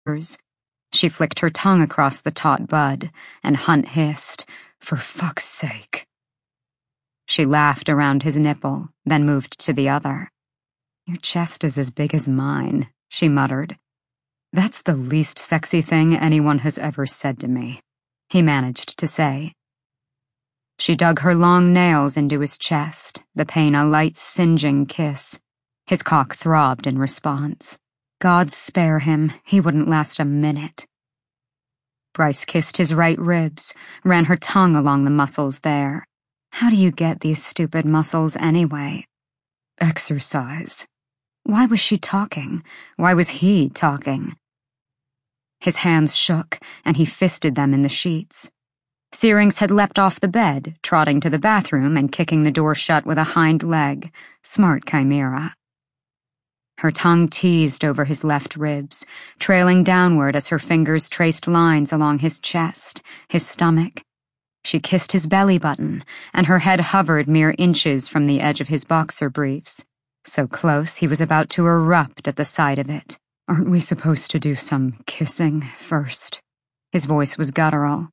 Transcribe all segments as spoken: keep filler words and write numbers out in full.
She flicked her tongue across the taut bud, and Hunt hissed, "For fuck's sake." She laughed around his nipple, then moved to the other. "Your chest is as big as mine," she muttered. "That's the least sexy thing anyone has ever said to me," he managed to say. She dug her long nails into his chest, the pain a light singeing kiss. His cock throbbed in response. God spare him, he wouldn't last a minute. Bryce kissed his right ribs, ran her tongue along the muscles there. How do you get these stupid muscles anyway? Exercise. Why was she talking? Why was he talking? His hands shook, and he fisted them in the sheets. Syrinx had leapt off the bed, trotting to the bathroom and kicking the door shut with a hind leg. Smart chimera. Her tongue teased over his left ribs, trailing downward as her fingers traced lines along his chest, his stomach. She kissed his belly button, and her head hovered mere inches from the edge of his boxer briefs. So close he was about to erupt at the sight of it. "Aren't we supposed to do some kissing first?" His voice was guttural.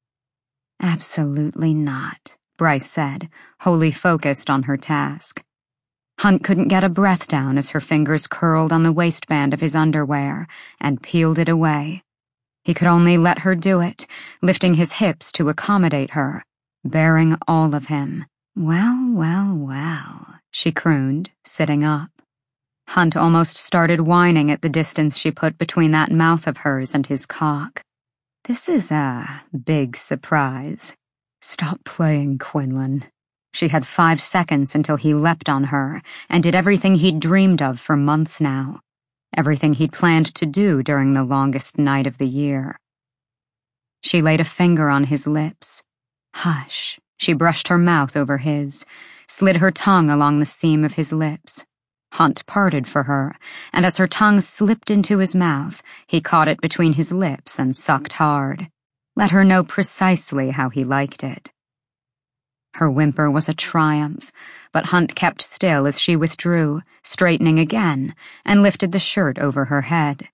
"Absolutely not," Bryce said, wholly focused on her task. Hunt couldn't get a breath down as her fingers curled on the waistband of his underwear and peeled it away. He could only let her do it, lifting his hips to accommodate her, bearing all of him. "Well, well, well," she crooned, sitting up. Hunt almost started whining at the distance she put between that mouth of hers and his cock. "This is a big surprise." "Stop playing, Quinlan." She had five seconds until he leapt on her and did everything he'd dreamed of for months now. Everything he'd planned to do during the longest night of the year. She laid a finger on his lips. "Hush." She brushed her mouth over his, slid her tongue along the seam of his lips. Hunt parted for her, and as her tongue slipped into his mouth, he caught it between his lips and sucked hard. Let her know precisely how he liked it. Her whimper was a triumph, but Hunt kept still as she withdrew, straightening again, and lifted the shirt over her head.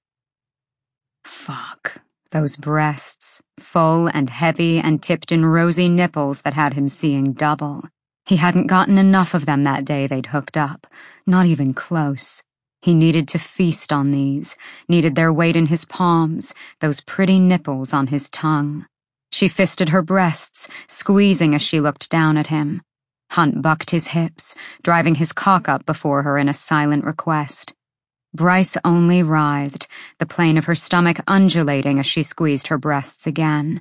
Fuck. Those breasts, full and heavy and tipped in rosy nipples that had him seeing double. He hadn't gotten enough of them that day they'd hooked up, not even close. He needed to feast on these, needed their weight in his palms, those pretty nipples on his tongue. She fisted her breasts, squeezing as she looked down at him. Hunt bucked his hips, driving his cock up before her in a silent request. Bryce only writhed, the plane of her stomach undulating as she squeezed her breasts again.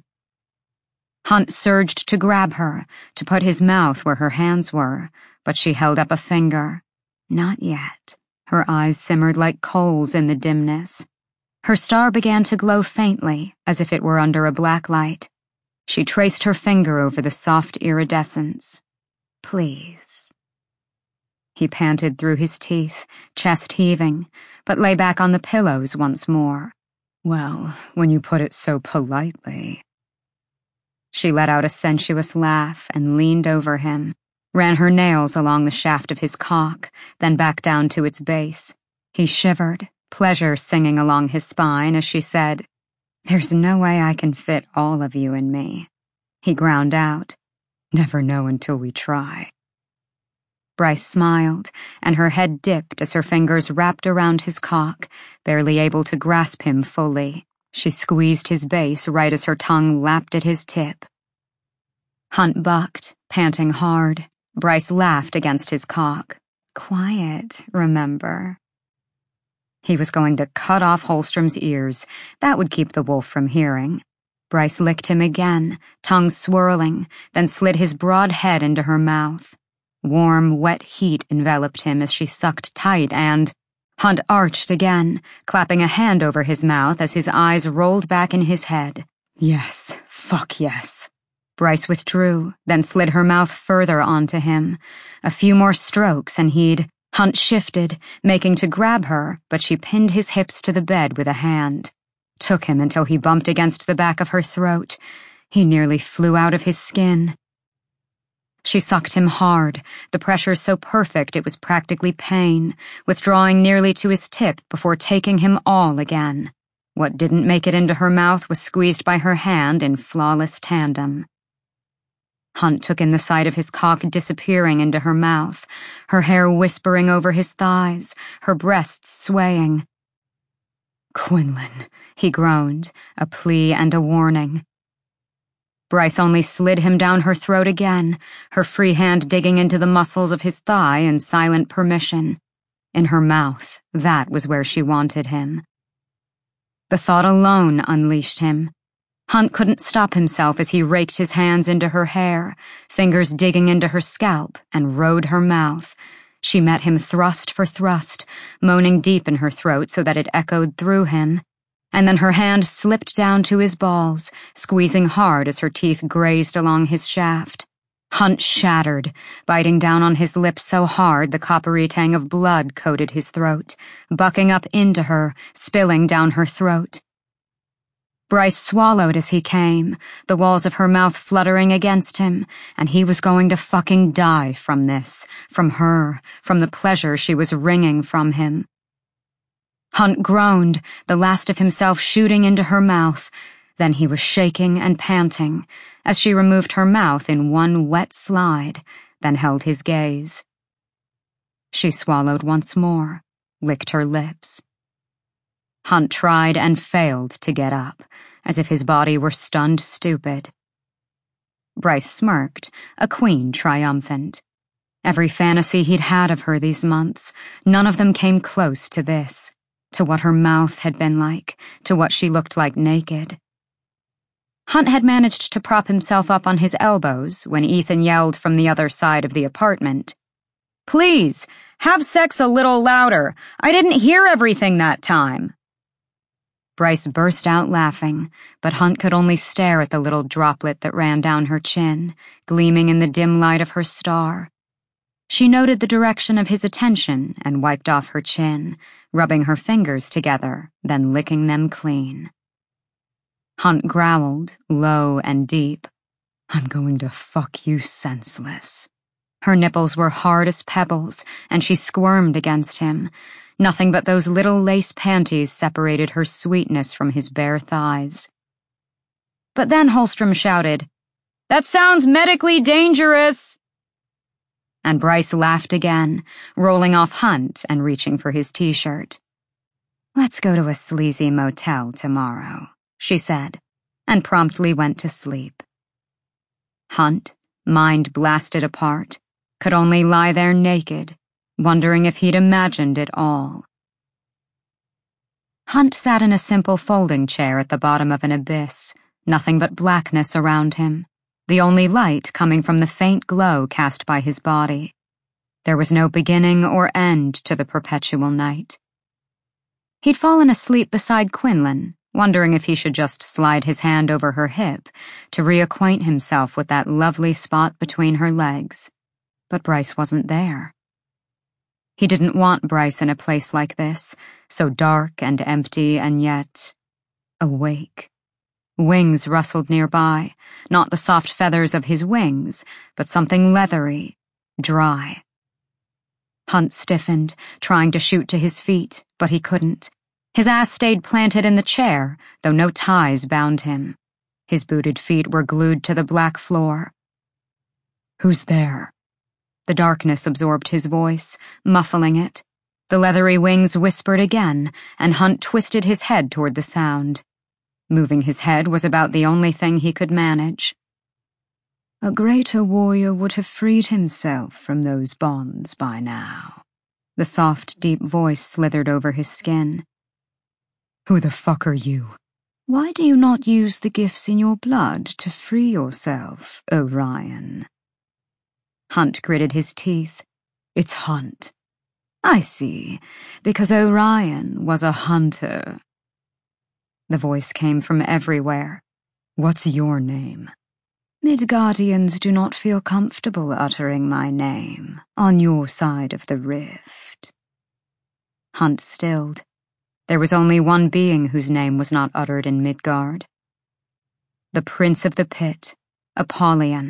Hunt surged to grab her, to put his mouth where her hands were, but she held up a finger. Not yet. Her eyes simmered like coals in the dimness. Her star began to glow faintly, as if it were under a black light. She traced her finger over the soft iridescence. "Please." He panted through his teeth, chest heaving, but lay back on the pillows once more. "Well, when you put it so politely." She let out a sensuous laugh and leaned over him, ran her nails along the shaft of his cock, then back down to its base. He shivered, pleasure singing along his spine as she said, "There's no way I can fit all of you in me." He ground out, "Never know until we try." Bryce smiled, and her head dipped as her fingers wrapped around his cock, barely able to grasp him fully. She squeezed his base right as her tongue lapped at his tip. Hunt bucked, panting hard. Bryce laughed against his cock. "Quiet, remember." He was going to cut off Holstrom's ears. That would keep the wolf from hearing. Bryce licked him again, tongue swirling, then slid his broad head into her mouth. Warm, wet heat enveloped him as she sucked tight and... Hunt arched again, clapping a hand over his mouth as his eyes rolled back in his head. Yes, fuck yes. Bryce withdrew, then slid her mouth further onto him. A few more strokes and he'd... Hunt shifted, making to grab her, but she pinned his hips to the bed with a hand. Took him until he bumped against the back of her throat. He nearly flew out of his skin. She sucked him hard, the pressure so perfect it was practically pain, withdrawing nearly to his tip before taking him all again. What didn't make it into her mouth was squeezed by her hand in flawless tandem. Hunt took in the sight of his cock disappearing into her mouth, her hair whispering over his thighs, her breasts swaying. "Quinlan," he groaned, a plea and a warning. Bryce only slid him down her throat again, her free hand digging into the muscles of his thigh in silent permission. In her mouth, that was where she wanted him. The thought alone unleashed him. Hunt couldn't stop himself as he raked his hands into her hair, fingers digging into her scalp, and rode her mouth. She met him thrust for thrust, moaning deep in her throat so that it echoed through him. And then her hand slipped down to his balls, squeezing hard as her teeth grazed along his shaft. Hunt shattered, biting down on his lips so hard the coppery tang of blood coated his throat, bucking up into her, spilling down her throat. Bryce swallowed as he came, the walls of her mouth fluttering against him, and he was going to fucking die from this, from her, from the pleasure she was wringing from him. Hunt groaned, the last of himself shooting into her mouth. Then he was shaking and panting, as she removed her mouth in one wet slide, then held his gaze. She swallowed once more, licked her lips. Hunt tried and failed to get up, as if his body were stunned stupid. Bryce smirked, a queen triumphant. Every fantasy he'd had of her these months, none of them came close to this, to what her mouth had been like, to what she looked like naked. Hunt had managed to prop himself up on his elbows when Ethan yelled from the other side of the apartment, "Please, have sex a little louder. I didn't hear everything that time." Bryce burst out laughing, but Hunt could only stare at the little droplet that ran down her chin, gleaming in the dim light of her star. She noted the direction of his attention and wiped off her chin, rubbing her fingers together, then licking them clean. Hunt growled, low and deep, "I'm going to fuck you senseless." Her nipples were hard as pebbles, and she squirmed against him. Nothing but those little lace panties separated her sweetness from his bare thighs. But then Holstrom shouted, "That sounds medically dangerous!" And Bryce laughed again, rolling off Hunt and reaching for his t-shirt. "Let's go to a sleazy motel tomorrow," she said, and promptly went to sleep. Hunt, mind blasted apart, could only lie there naked, wondering if he'd imagined it all. Hunt sat in a simple folding chair at the bottom of an abyss, nothing but blackness around him, the only light coming from the faint glow cast by his body. There was no beginning or end to the perpetual night. He'd fallen asleep beside Quinlan, wondering if he should just slide his hand over her hip to reacquaint himself with that lovely spot between her legs. But Bryce wasn't there. He didn't want Bryce in a place like this, so dark and empty and yet awake. Wings rustled nearby, not the soft feathers of his wings, but something leathery, dry. Hunt stiffened, trying to shoot to his feet, but he couldn't. His ass stayed planted in the chair, though no ties bound him. His booted feet were glued to the black floor. "Who's there?" The darkness absorbed his voice, muffling it. The leathery wings whispered again, and Hunt twisted his head toward the sound. Moving his head was about the only thing he could manage. "A greater warrior would have freed himself from those bonds by now." The soft, deep voice slithered over his skin. "Who the fuck are you?" "Why do you not use the gifts in your blood to free yourself, Orion?" Hunt gritted his teeth. "It's Hunt." "I see, because Orion was a hunter." The voice came from everywhere. "What's your name?" "Midgardians do not feel comfortable uttering my name on your side of the rift." Hunt stilled. There was only one being whose name was not uttered in Midgard. The Prince of the Pit, Apollyon.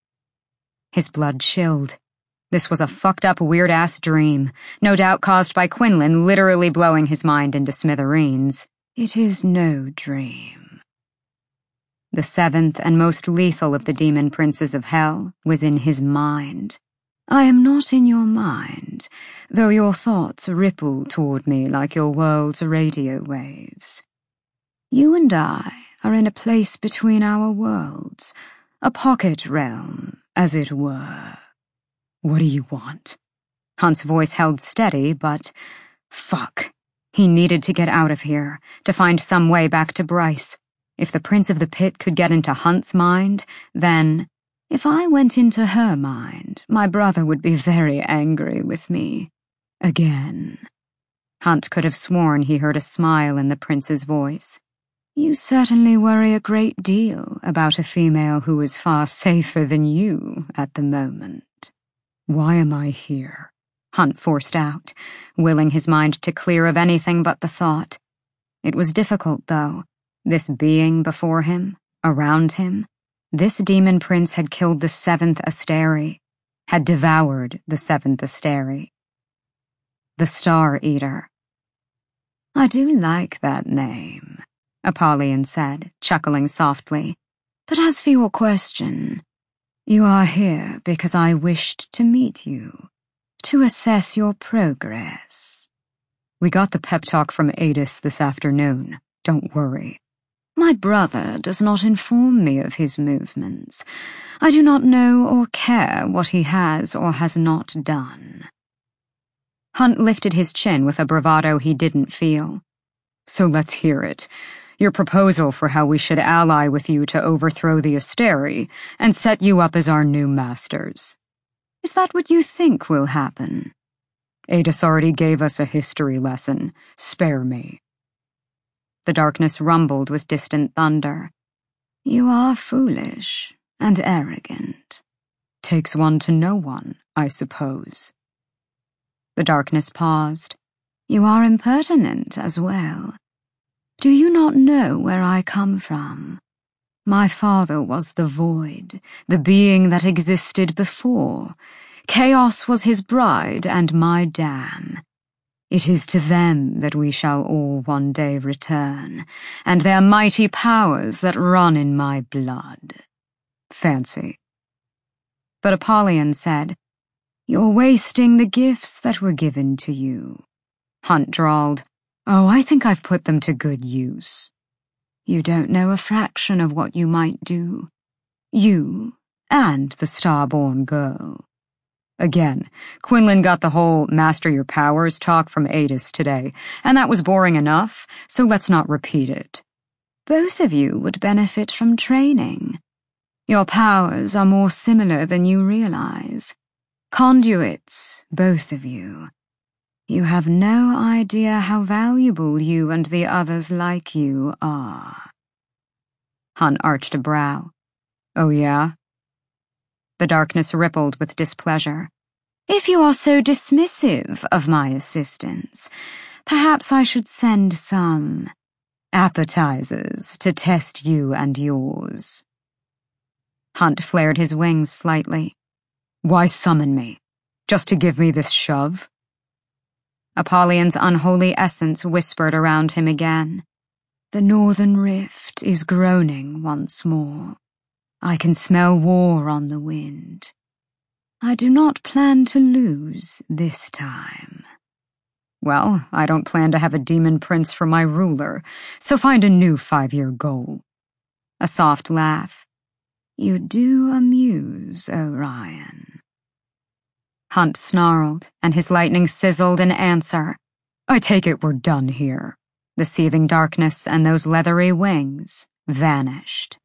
His blood chilled. This was a fucked-up, weird-ass dream, no doubt caused by Quinlan literally blowing his mind into smithereens. It is no dream. The seventh and most lethal of the demon princes of hell was in his mind. I am not in your mind, though your thoughts ripple toward me like your world's radio waves. You and I are in a place between our worlds, a pocket realm, as it were. What do you want? Hunt's voice held steady, but fuck. He needed to get out of here, to find some way back to Bryce. If the Prince of the Pit could get into Hunt's mind, then... If I went into her mind, my brother would be very angry with me. Again. Hunt could have sworn he heard a smile in the prince's voice. You certainly worry a great deal about a female who is far safer than you at the moment. Why am I here? Hunt forced out, willing his mind to clear of anything but the thought. It was difficult, though. This being before him, around him, this demon prince had killed the seventh Asteri, had devoured the seventh Asteri. The Star Eater. I do like that name, Apollyon said, chuckling softly. But as for your question, you are here because I wished to meet you, to assess your progress. We got the pep talk from Adis this afternoon, don't worry. My brother does not inform me of his movements. I do not know or care what he has or has not done. Hunt lifted his chin with a bravado he didn't feel. So let's hear it. Your proposal for how we should ally with you to overthrow the Asteri and set you up as our new masters. Is that what you think will happen? Adis already gave us a history lesson. Spare me. The darkness rumbled with distant thunder. You are foolish and arrogant. Takes one to know one, I suppose. The darkness paused. You are impertinent as well. Do you not know where I come from? My father was the void, the being that existed before. Chaos was his bride and my dam. It is to them that we shall all one day return, and their mighty powers that run in my blood. Fancy. But Apollyon said, You're wasting the gifts that were given to you. Hunt drawled, Oh, I think I've put them to good use. You don't know a fraction of what you might do. You and the Starborn girl. Again, Quinlan got the whole master your powers talk from Adis today, and that was boring enough, so let's not repeat it. Both of you would benefit from training. Your powers are more similar than you realize. Conduits, both of you. You have no idea how valuable you and the others like you are. Hunt arched a brow. Oh yeah? The darkness rippled with displeasure. If you are so dismissive of my assistance, perhaps I should send some appetizers to test you and yours. Hunt flared his wings slightly. Why summon me? Just to give me this shove? Apollyon's unholy essence whispered around him again. The northern rift is groaning once more. I can smell war on the wind. I do not plan to lose this time. Well, I don't plan to have a demon prince for my ruler, so find a new five-year goal. A soft laugh. You do amuse, Orion. Hunt snarled, and his lightning sizzled in answer. I take it we're done here. The seething darkness and those leathery wings vanished.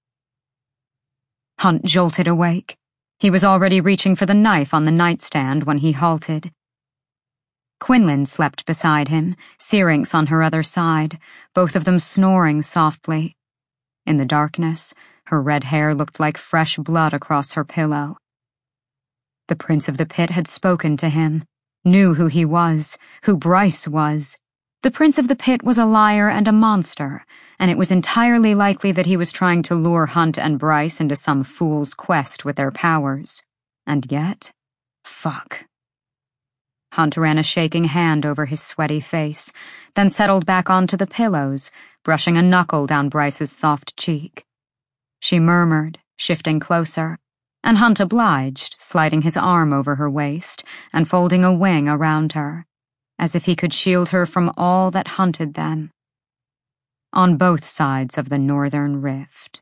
Hunt jolted awake. He was already reaching for the knife on the nightstand when he halted. Quinlan slept beside him, Syrinx on her other side, both of them snoring softly. In the darkness, her red hair looked like fresh blood across her pillow. The Prince of the Pit had spoken to him, knew who he was, who Bryce was. The Prince of the Pit was a liar and a monster, and it was entirely likely that he was trying to lure Hunt and Bryce into some fool's quest with their powers. And yet, fuck. Hunt ran a shaking hand over his sweaty face, then settled back onto the pillows, brushing a knuckle down Bryce's soft cheek. She murmured, shifting closer, and Hunt obliged, sliding his arm over her waist and folding a wing around her, as if he could shield her from all that hunted them. On both sides of the northern rift.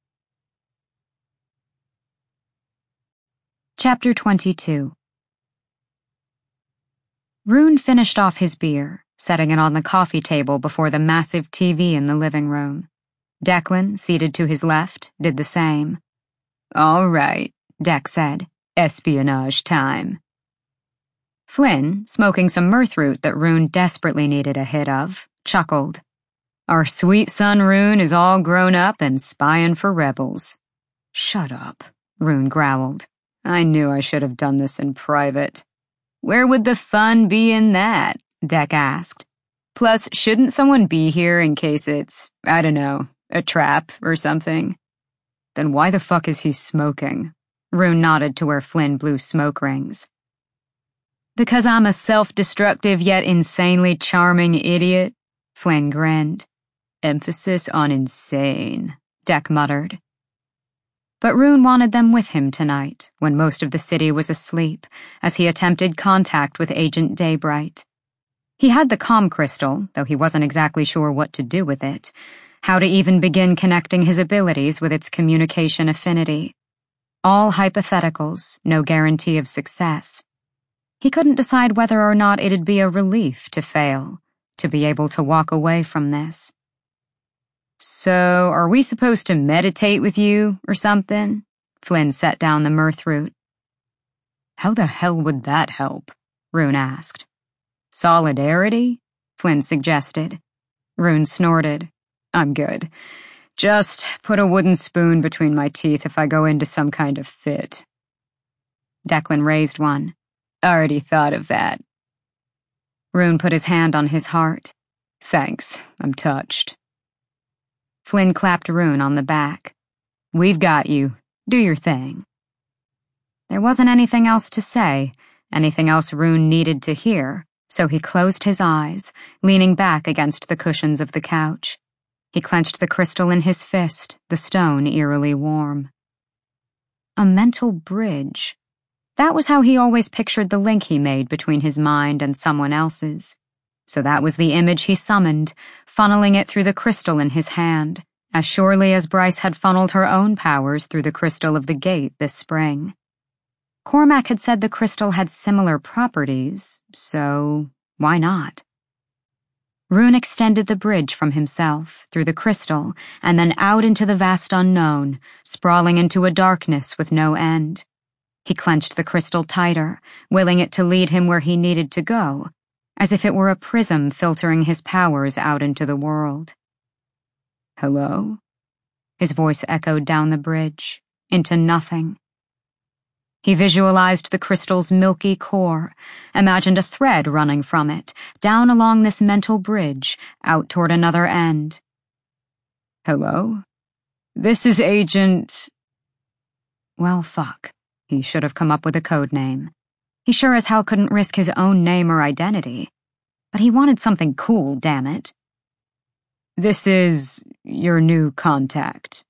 Chapter twenty-two. Rune finished off his beer, setting it on the coffee table before the massive T V in the living room. Declan, seated to his left, did the same. "All right," Dec said. "Espionage time." Flynn, smoking some mirthroot that Rune desperately needed a hit of, chuckled. "Our sweet son Rune is all grown up and spying for rebels." "Shut up," Rune growled. "I knew I should have done this in private." "Where would the fun be in that?" Dec asked. "Plus, shouldn't someone be here in case it's, I don't know, a trap or something?" "Then why the fuck is he smoking?" Rune nodded to where Flynn blew smoke rings. "Because I'm a self-destructive yet insanely charming idiot," Flynn grinned. "Emphasis on insane," Dec muttered. But Rune wanted them with him tonight, when most of the city was asleep, as he attempted contact with Agent Daybright. He had the comm crystal, though he wasn't exactly sure what to do with it, how to even begin connecting his abilities with its communication affinity. All hypotheticals, no guarantee of success. He couldn't decide whether or not it'd be a relief to fail, to be able to walk away from this. "So, are we supposed to meditate with you, or something?" Flynn set down the mirthroot. "How the hell would that help?" Rune asked. "Solidarity?" Flynn suggested. Rune snorted. "I'm good. Just put a wooden spoon between my teeth if I go into some kind of fit." Declan raised one. "Already thought of that." Rune put his hand on his heart. "Thanks, I'm touched." Flynn clapped Rune on the back. "We've got you. Do your thing." There wasn't anything else to say, anything else Rune needed to hear, so he closed his eyes, leaning back against the cushions of the couch. He clenched the crystal in his fist, the stone eerily warm. A mental bridge. That was how he always pictured the link he made between his mind and someone else's. So that was the image he summoned, funneling it through the crystal in his hand, as surely as Bryce had funneled her own powers through the crystal of the gate this spring. Cormac had said the crystal had similar properties, so why not? Rune extended the bridge from himself, through the crystal, and then out into the vast unknown, sprawling into a darkness with no end. He clenched the crystal tighter, willing it to lead him where he needed to go, as if it were a prism filtering his powers out into the world. "Hello?" His voice echoed down the bridge, into nothing. He visualized the crystal's milky core, imagined a thread running from it, down along this mental bridge, out toward another end. "Hello? This is Agent—" Well, fuck. He should have come up with a code name. He sure as hell couldn't risk his own name or identity. But he wanted something cool, damn it. "This is your new contact."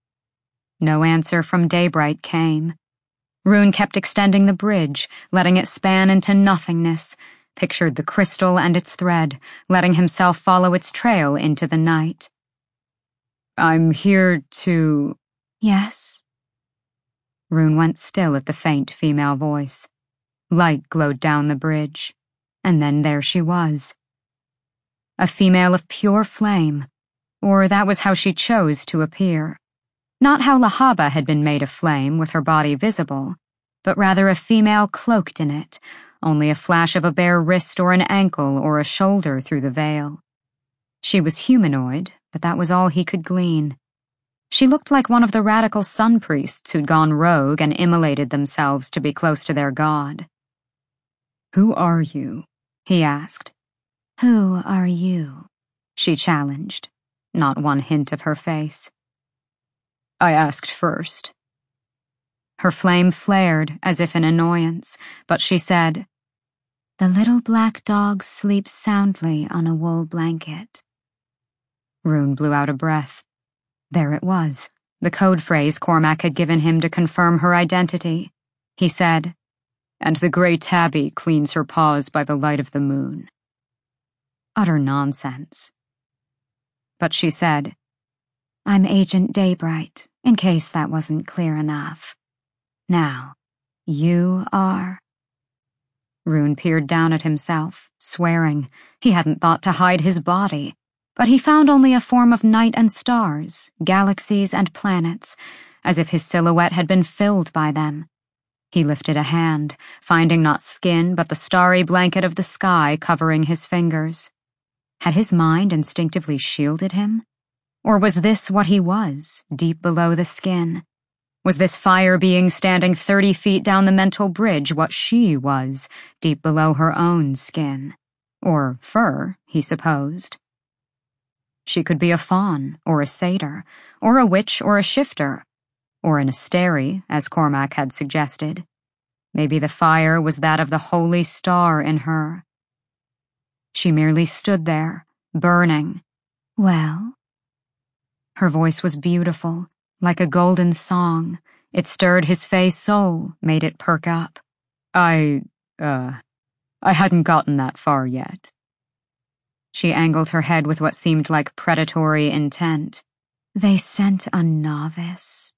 No answer from Daybright came. Rune kept extending the bridge, letting it span into nothingness, pictured the crystal and its thread, letting himself follow its trail into the night. "I'm here to—" "Yes?" Rune went still at the faint female voice. Light glowed down the bridge, and then there she was. A female of pure flame, or that was how she chose to appear. Not how Lahaba had been made of flame with her body visible, but rather a female cloaked in it, only a flash of a bare wrist or an ankle or a shoulder through the veil. She was humanoid, but that was all he could glean. She looked like one of the radical sun priests who'd gone rogue and immolated themselves to be close to their god. "Who are you?" he asked. "Who are you?" she challenged, not one hint of her face. "I asked first." Her flame flared as if in annoyance, but she said, The little black dog sleeps soundly on a wool blanket. Rune blew out a breath. There it was, the code phrase Cormac had given him to confirm her identity. He said, "And the grey tabby cleans her paws by the light of the moon." Utter nonsense. But she said, "I'm Agent Daybright, in case that wasn't clear enough. Now, you are?" Rune peered down at himself, swearing. He hadn't thought to hide his body, but he found only a form of night and stars, galaxies and planets, as if his silhouette had been filled by them. He lifted a hand, finding not skin but the starry blanket of the sky covering his fingers. Had his mind instinctively shielded him? Or was this what he was, deep below the skin? Was this fire being standing thirty feet down the mental bridge what she was, deep below her own skin? Or fur, he supposed. She could be a faun, or a satyr, or a witch or a shifter, or an asteri, as Cormac had suggested. Maybe the fire was that of the holy star in her. She merely stood there, burning. Well? Her voice was beautiful, like a golden song. It stirred his fey soul, made it perk up. I, uh, I hadn't gotten that far yet. She angled her head with what seemed like predatory intent. They sent a novice.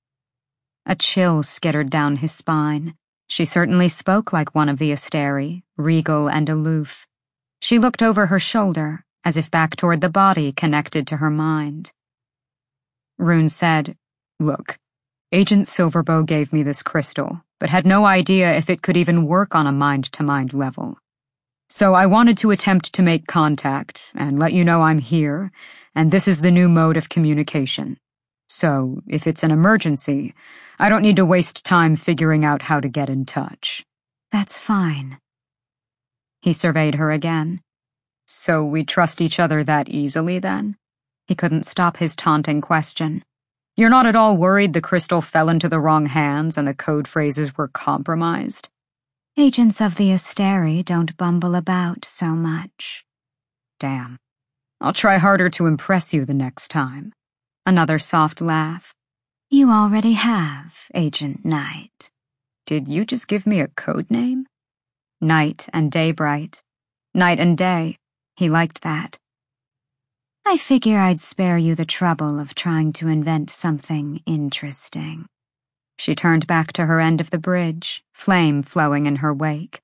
A chill skittered down his spine. She certainly spoke like one of the Asteri, regal and aloof. She looked over her shoulder, as if back toward the body connected to her mind. Rune said, "Look, Agent Silverbow gave me this crystal, but had no idea if it could even work on a mind-to-mind level. So I wanted to attempt to make contact and let you know I'm here, and this is the new mode of communication. So, if it's an emergency, I don't need to waste time figuring out how to get in touch." "That's fine." He surveyed her again. "So we trust each other that easily, then?" He couldn't stop his taunting question. "You're not at all worried the crystal fell into the wrong hands and the code phrases were compromised?" "Agents of the Asteri don't bumble about so much." "Damn. I'll try harder to impress you the next time." Another soft laugh. "You already have, Agent Knight." "Did you just give me a code name?" Night and Daybright. Night and Day. He liked that. "I figure I'd spare you the trouble of trying to invent something interesting." She turned back to her end of the bridge, flame flowing in her wake.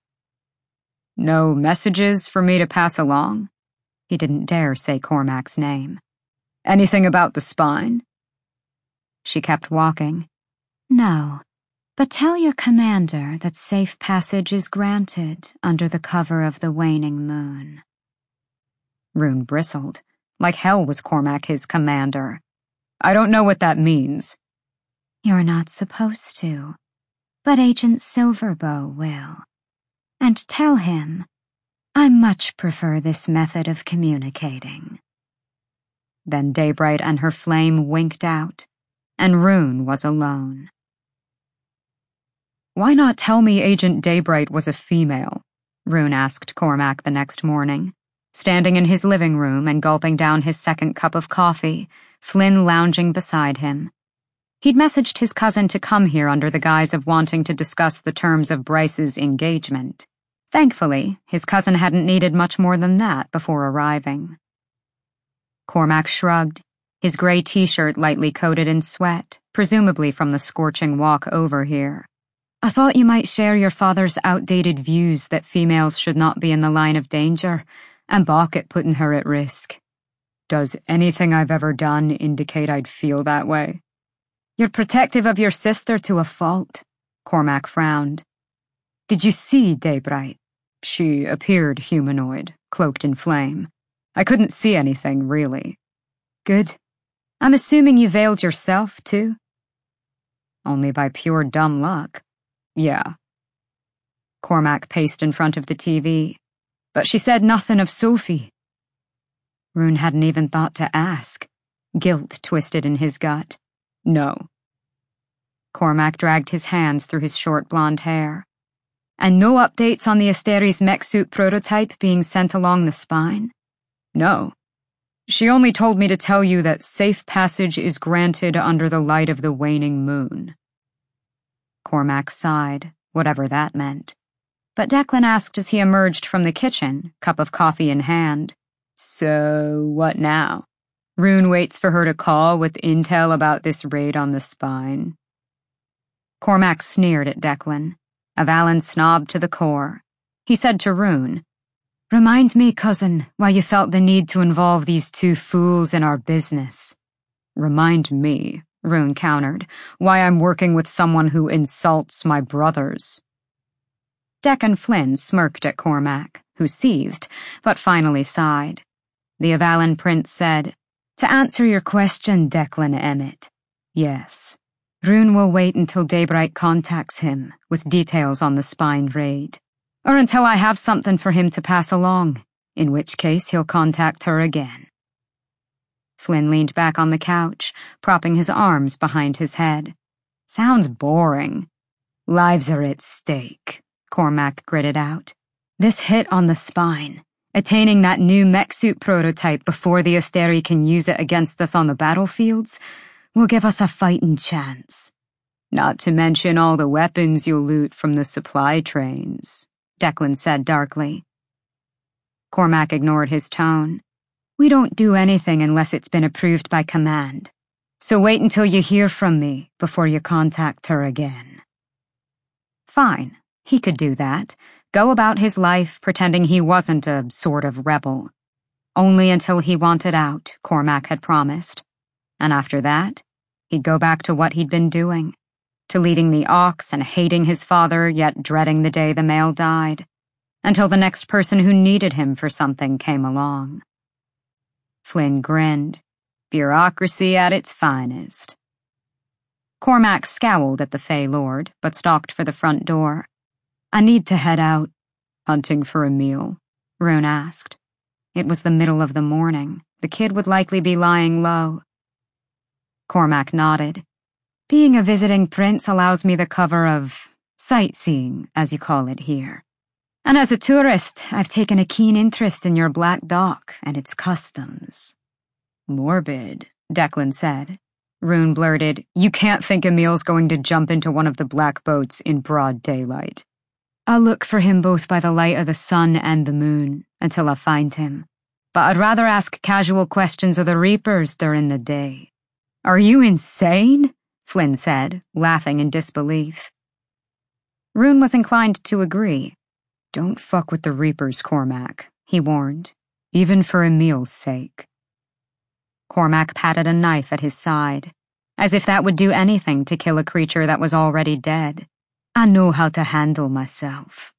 "No messages for me to pass along?" He didn't dare say Cormac's name. "Anything about the spine?" She kept walking. "No, but tell your commander that safe passage is granted under the cover of the waning moon." Rune bristled. Like hell was Cormac his commander. "I don't know what that means." "You're not supposed to, but Agent Silverbow will. And tell him, I much prefer this method of communicating." Then Daybright and her flame winked out, and Rune was alone. "Why not tell me Agent Daybright was a female?" Rune asked Cormac the next morning. Standing in his living room and gulping down his second cup of coffee, Flynn lounging beside him. He'd messaged his cousin to come here under the guise of wanting to discuss the terms of Bryce's engagement. Thankfully, his cousin hadn't needed much more than that before arriving. Cormac shrugged, his gray t-shirt lightly coated in sweat, presumably from the scorching walk over here. "I thought you might share your father's outdated views that females should not be in the line of danger, and balk at putting her at risk." "Does anything I've ever done indicate I'd feel that way?" "You're protective of your sister to a fault," Cormac frowned. "Did you see Daybright?" "She appeared humanoid, cloaked in flame. I couldn't see anything, really." "Good. I'm assuming you veiled yourself, too?" "Only by pure dumb luck." "Yeah." Cormac paced in front of the T V. "But she said nothing of Sophie." Rune hadn't even thought to ask. Guilt twisted in his gut. "No." Cormac dragged his hands through his short blonde hair. And no updates on the Asteri's mech suit prototype being sent along the spine? No. She only told me to tell you that safe passage is granted under the light of the waning moon. Cormac sighed, whatever that meant. But Declan asked as he emerged from the kitchen, cup of coffee in hand. So, what now? Rune waits for her to call with intel about this raid on the spine. Cormac sneered at Declan, a Valen snob to the core. He said to Rune, "Remind me, cousin, why you felt the need to involve these two fools in our business." "Remind me," Rune countered, "why I'm working with someone who insults my brothers." Declan Flynn smirked at Cormac, who seethed, but finally sighed. The Avalon prince said, "To answer your question, Declan Emmett, yes. Rune will wait until Daybright contacts him with details on the spine raid, or until I have something for him to pass along, in which case he'll contact her again." Flynn leaned back on the couch, propping his arms behind his head. "Sounds boring." "Lives are at stake," Cormac gritted out. "This hit on the spine, attaining that new mech suit prototype before the Asteri can use it against us on the battlefields, will give us a fighting chance. Not to mention all the weapons you'll loot from the supply trains," Declan said darkly. Cormac ignored his tone. "We don't do anything unless it's been approved by command, so wait until you hear from me before you contact her again." Fine, he could do that, go about his life pretending he wasn't a sort of rebel. Only until he wanted out, Cormac had promised. And after that, he'd go back to what he'd been doing, to leading the Ox and hating his father, yet dreading the day the male died, until the next person who needed him for something came along. Flynn grinned. Bureaucracy at its finest. Cormac scowled at the Fey Lord, but stalked for the front door. "I need to head out." "Hunting for a meal?" Rune asked. It was the middle of the morning. The kid would likely be lying low. Cormac nodded. "Being a visiting prince allows me the cover of sightseeing, as you call it here. And as a tourist, I've taken a keen interest in your Black Dock and its customs." "Morbid," Declan said. Rune blurted, "You can't think Emil's going to jump into one of the black boats in broad daylight." "I'll look for him both by the light of the sun and the moon, until I find him. But I'd rather ask casual questions of the Reapers during the day." "Are you insane?" Flynn said, laughing in disbelief. Rune was inclined to agree. "Don't fuck with the Reapers, Cormac," he warned, "even for Emil's sake." Cormac patted a knife at his side, as if that would do anything to kill a creature that was already dead. "I know how to handle myself."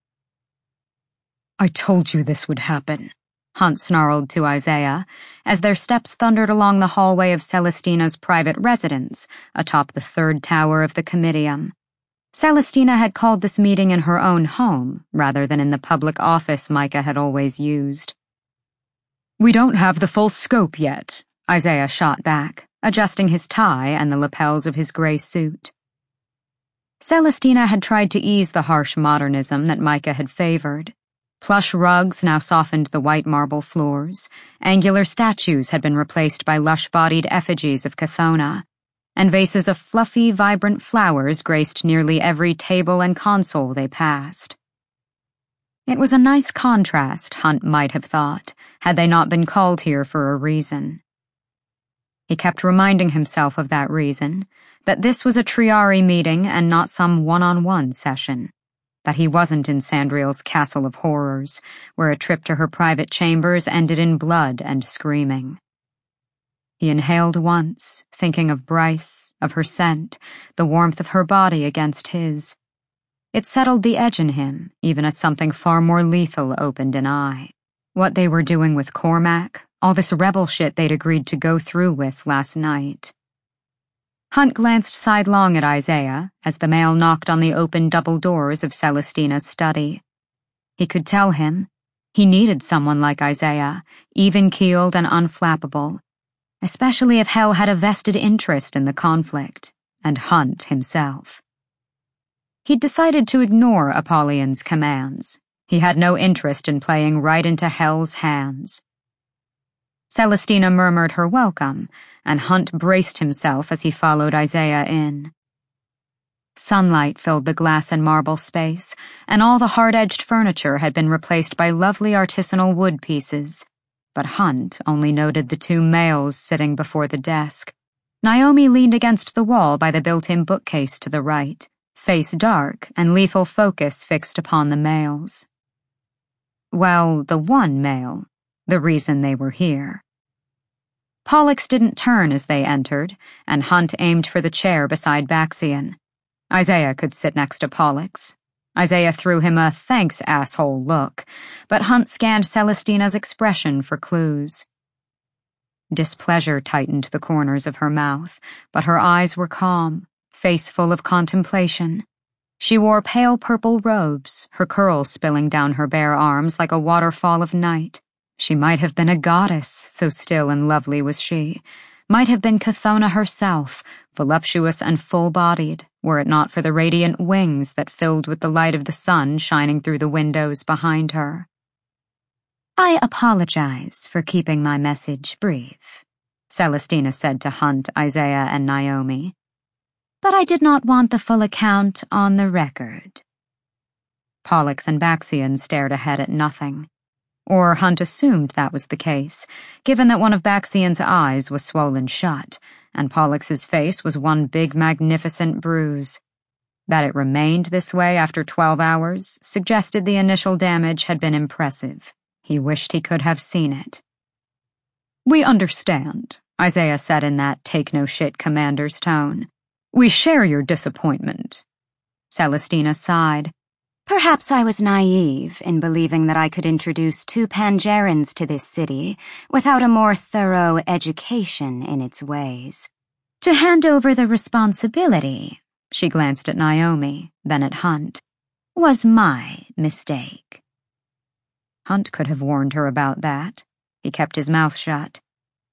"I told you this would happen," Hunt snarled to Isaiah, as their steps thundered along the hallway of Celestina's private residence atop the third tower of the Comitium. Celestina had called this meeting in her own home, rather than in the public office Micah had always used. "We don't have the full scope yet," Isaiah shot back, adjusting his tie and the lapels of his gray suit. Celestina had tried to ease the harsh modernism that Micah had favored. Plush rugs now softened the white marble floors, angular statues had been replaced by lush-bodied effigies of Cathona, and vases of fluffy, vibrant flowers graced nearly every table and console they passed. It was a nice contrast, Hunt might have thought, had they not been called here for a reason. He kept reminding himself of that reason, that this was a Triari meeting and not some one-on-one session, that he wasn't in Sandriel's Castle of Horrors, where a trip to her private chambers ended in blood and screaming. He inhaled once, thinking of Bryce, of her scent, the warmth of her body against his. It settled the edge in him, even as something far more lethal opened an eye. What they were doing with Cormac, all this rebel shit they'd agreed to go through with last night. Hunt glanced sidelong at Isaiah as the male knocked on the open double doors of Celestina's study. He could tell him. He needed someone like Isaiah, even-keeled and unflappable, especially if Hell had a vested interest in the conflict, and Hunt himself. He'd decided to ignore Apollyon's commands. He had no interest in playing right into Hell's hands. Celestina murmured her welcome, and Hunt braced himself as he followed Isaiah in. Sunlight filled the glass and marble space, and all the hard-edged furniture had been replaced by lovely artisanal wood pieces. But Hunt only noted the two males sitting before the desk. Naomi leaned against the wall by the built-in bookcase to the right, face dark and lethal focus fixed upon the males. Well, the one male, the reason they were here. Pollux didn't turn as they entered, and Hunt aimed for the chair beside Baxian. Isaiah could sit next to Pollux. Isaiah threw him a thanks asshole look, but Hunt scanned Celestina's expression for clues. Displeasure tightened the corners of her mouth, but her eyes were calm, face full of contemplation. She wore pale purple robes, her curls spilling down her bare arms like a waterfall of night. She might have been a goddess, so still and lovely was she. Might have been Chthona herself, voluptuous and full-bodied, were it not for the radiant wings that filled with the light of the sun shining through the windows behind her. "I apologize for keeping my message brief," Celestina said to Hunt, Isaiah, and Naomi. "But I did not want the full account on the record." Pollux and Baxian stared ahead at nothing. Or Hunt assumed that was the case, given that one of Baxian's eyes was swollen shut, and Pollux's face was one big magnificent bruise. That it remained this way after twelve hours suggested the initial damage had been impressive. He wished he could have seen it. "We understand," Isaiah said in that take-no-shit commander's tone. "We share your disappointment." Celestina sighed. "Perhaps I was naive in believing that I could introduce two Pangerans to this city without a more thorough education in its ways. To hand over the responsibility," she glanced at Naomi, then at Hunt, "was my mistake." Hunt could have warned her about that. He kept his mouth shut.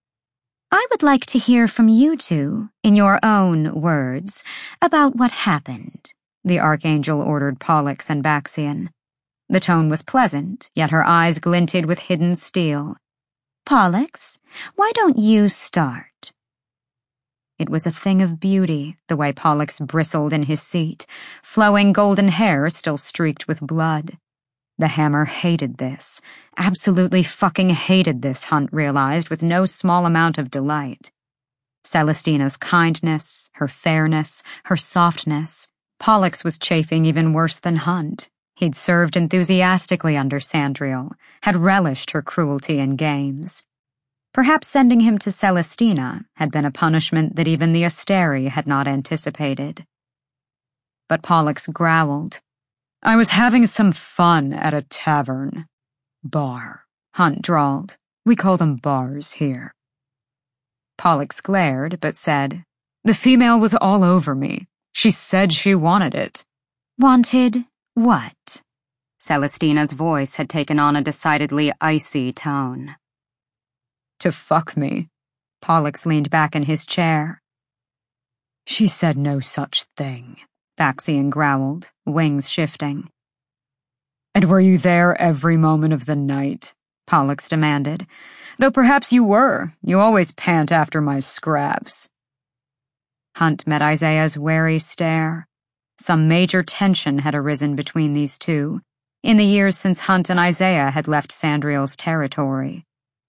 "I would like to hear from you two, in your own words, about what happened," the Archangel ordered Pollux and Baxian. The tone was pleasant, yet her eyes glinted with hidden steel. "Pollux, why don't you start?" It was a thing of beauty, the way Pollux bristled in his seat, flowing golden hair still streaked with blood. The Hammer hated this, absolutely fucking hated this, Hunt realized with no small amount of delight. Celestina's kindness, her fairness, her softness. Pollux was chafing even worse than Hunt. He'd served enthusiastically under Sandriel, had relished her cruelty and games. Perhaps sending him to Celestina had been a punishment that even the Asteri had not anticipated. But Pollux growled. "I was having some fun at a tavern." "Bar," Hunt drawled. "We call them bars here." Pollux glared, but said, "The female was all over me. She said she wanted it." "Wanted what?" Celestina's voice had taken on a decidedly icy tone. "To fuck me." Pollux leaned back in his chair. "She said no such thing," Baxian growled, wings shifting. "And were you there every moment of the night?" Pollux demanded. "Though perhaps you were. You always pant after my scraps." Hunt met Isaiah's wary stare. Some major tension had arisen between these two, in the years since Hunt and Isaiah had left Sandriel's territory.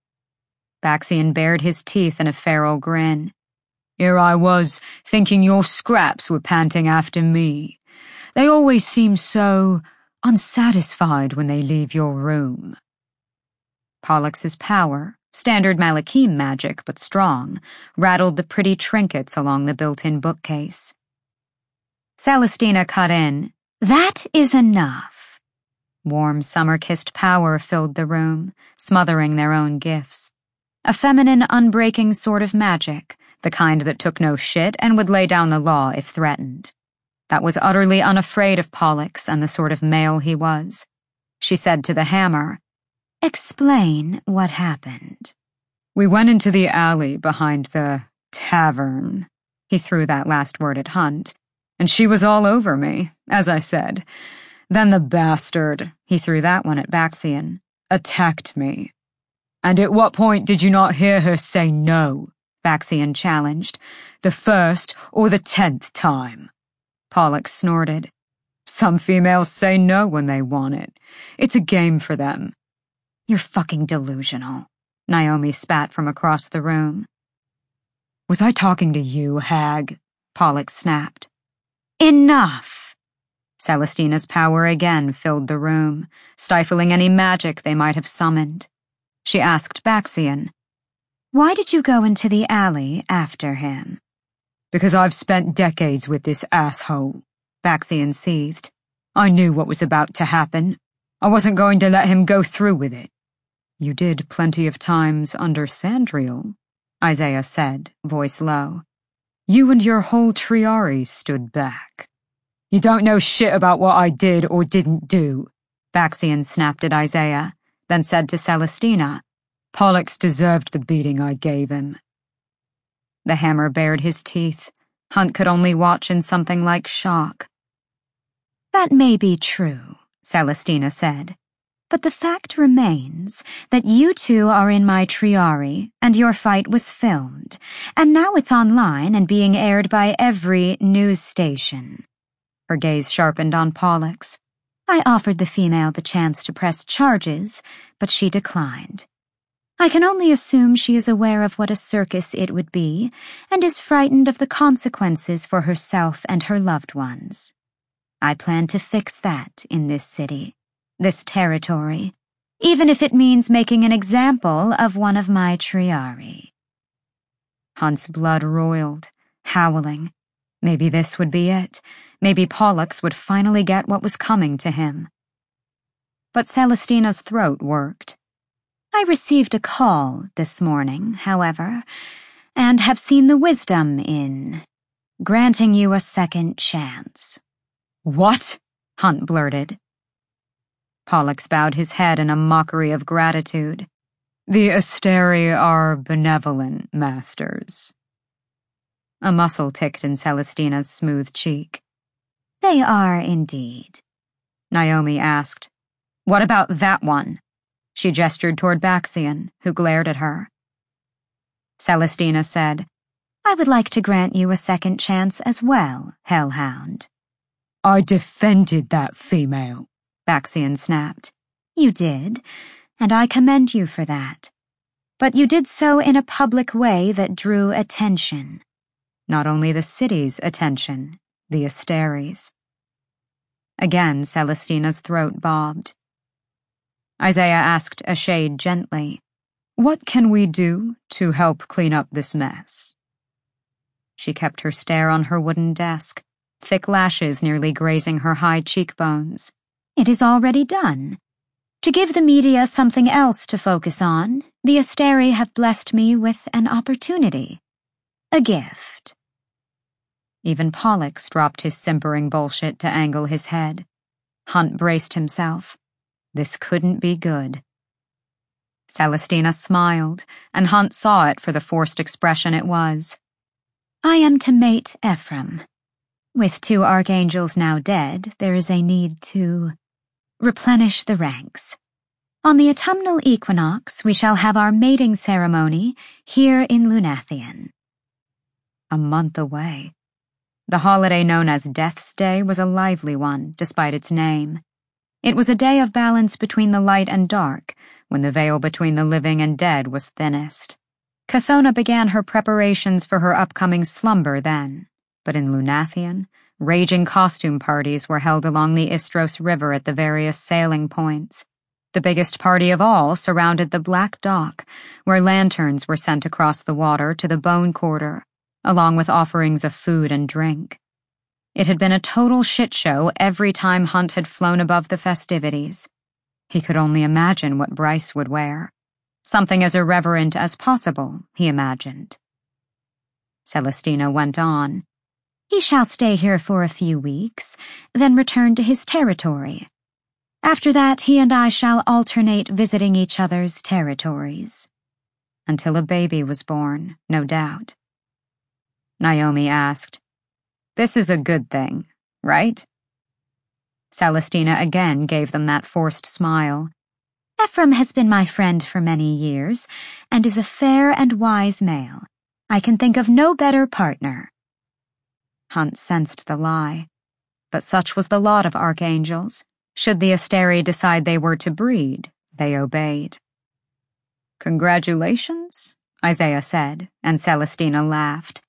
Baxian bared his teeth in a feral grin. "Here I was, thinking your scraps were panting after me. They always seem so unsatisfied when they leave your room." Pollux's power, standard Malakim magic but strong, rattled the pretty trinkets along the built-in bookcase. Celestina cut in. "That is enough." Warm, summer-kissed power filled the room, smothering their own gifts. A feminine, unbreaking sort of magic, the kind that took no shit and would lay down the law if threatened. That was utterly unafraid of Pollux and the sort of male he was. She said to the Hammer, "Explain what happened." "We went into the alley behind the tavern." He threw that last word at Hunt. And she was all over me, as I said. Then the bastard, he threw that one at Baxian, attacked me. And at what point did you not hear her say no? Baxian challenged. The first or the tenth time? Pollux snorted. Some females say no when they want it. It's a game for them. You're fucking delusional, Naomi spat from across the room. Was I talking to you, hag? Pollux snapped. Enough! Celestina's power again filled the room, stifling any magic they might have summoned. She asked Baxian, Why did you go into the alley after him? Because I've spent decades with this asshole, Baxian seethed. I knew what was about to happen. I wasn't going to let him go through with it. You did plenty of times under Sandriel, Isaiah said, voice low. You and your whole Triari stood back. You don't know shit about what I did or didn't do, Baxian snapped at Isaiah, then said to Celestina, Pollux deserved the beating I gave him. The hammer bared his teeth. Hunt could only watch in something like shock. That may be true, Celestina said, but the fact remains that you two are in my Triari and your fight was filmed, and now it's online and being aired by every news station. Her gaze sharpened on Pollux. I offered the female the chance to press charges, but she declined. I can only assume she is aware of what a circus it would be and is frightened of the consequences for herself and her loved ones. I plan to fix that in this city, this territory, even if it means making an example of one of my Triari. Hunt's blood roiled, howling. Maybe this would be it. Maybe Pollux would finally get what was coming to him. But Celestina's throat worked. I received a call this morning, however, and have seen the wisdom in granting you a second chance. What? Hunt blurted. Pollux bowed his head in a mockery of gratitude. The Asteri are benevolent masters. A muscle ticked in Celestina's smooth cheek. They are indeed. Naomi asked, What about that one? She gestured toward Baxian, who glared at her. Celestina said, I would like to grant you a second chance as well, Hellhound. I defended that female, Baxian snapped. You did, and I commend you for that. But you did so in a public way that drew attention. Not only the city's attention, the Asteris. Again, Celestina's throat bobbed. Isaiah asked a shade gently, What can we do to help clean up this mess? She kept her stare on her wooden desk, thick lashes nearly grazing her high cheekbones. It is already done. To give the media something else to focus on, the Asteri have blessed me with an opportunity. A gift. Even Pollux dropped his simpering bullshit to angle his head. Hunt braced himself. This couldn't be good. Celestina smiled, and Hunt saw it for the forced expression it was. I am to mate Ephraim. With two archangels now dead, there is a need to replenish the ranks. On the autumnal equinox, we shall have our mating ceremony here in Lunathian. A month away. The holiday known as Death's Day was a lively one, despite its name. It was a day of balance between the light and dark, when the veil between the living and dead was thinnest. Cathona began her preparations for her upcoming slumber then, but in Lunathian, raging costume parties were held along the Istros River at the various sailing points. The biggest party of all surrounded the Black Dock, where lanterns were sent across the water to the Bone Quarter, along with offerings of food and drink. It had been a total shit show every time Hunt had flown above the festivities. He could only imagine what Bryce would wear. Something as irreverent as possible, he imagined. Celestina went on. He shall stay here for a few weeks, then return to his territory. After that, he and I shall alternate visiting each other's territories. Until a baby was born, no doubt. Naomi asked, This is a good thing, right? Celestina again gave them that forced smile. Ephraim has been my friend for many years, and is a fair and wise male. I can think of no better partner. Hunt sensed the lie. But such was the lot of archangels. Should the Asteri decide they were to breed, they obeyed. Congratulations, Isaiah said, and Celestina laughed.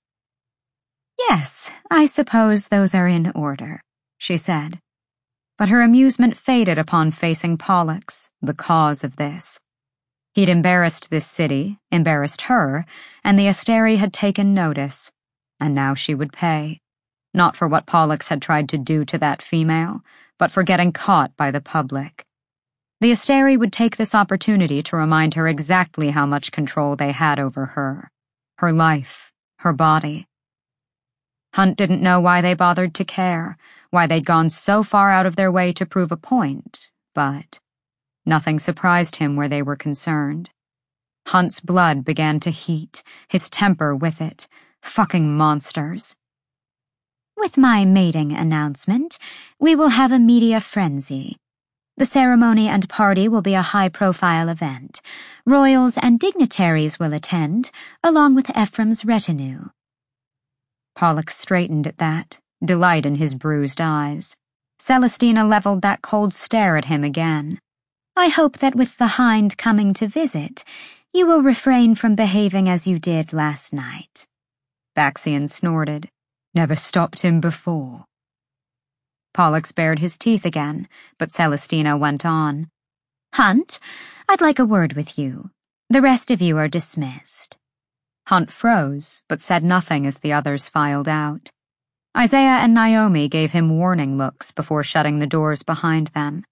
Yes, I suppose those are in order, she said. But her amusement faded upon facing Pollux, the cause of this. He'd embarrassed this city, embarrassed her, and the Asteri had taken notice, and now she would pay. Not for what Pollux had tried to do to that female, but for getting caught by the public. The Asteri would take this opportunity to remind her exactly how much control they had over her, her life, her body. Hunt didn't know why they bothered to care, why they'd gone so far out of their way to prove a point, but nothing surprised him where they were concerned. Hunt's blood began to heat, his temper with it. Fucking monsters. With my mating announcement, we will have a media frenzy. The ceremony and party will be a high-profile event. Royals and dignitaries will attend, along with Ephraim's retinue. Pollux straightened at that, delight in his bruised eyes. Celestina leveled that cold stare at him again. I hope that with the Hind coming to visit, you will refrain from behaving as you did last night. Baxian snorted. Never stopped him before. Pollux bared his teeth again, but Celestina went on. Hunt, I'd like a word with you. The rest of you are dismissed. Hunt froze, but said nothing as the others filed out. Isaiah and Naomi gave him warning looks before shutting the doors behind them.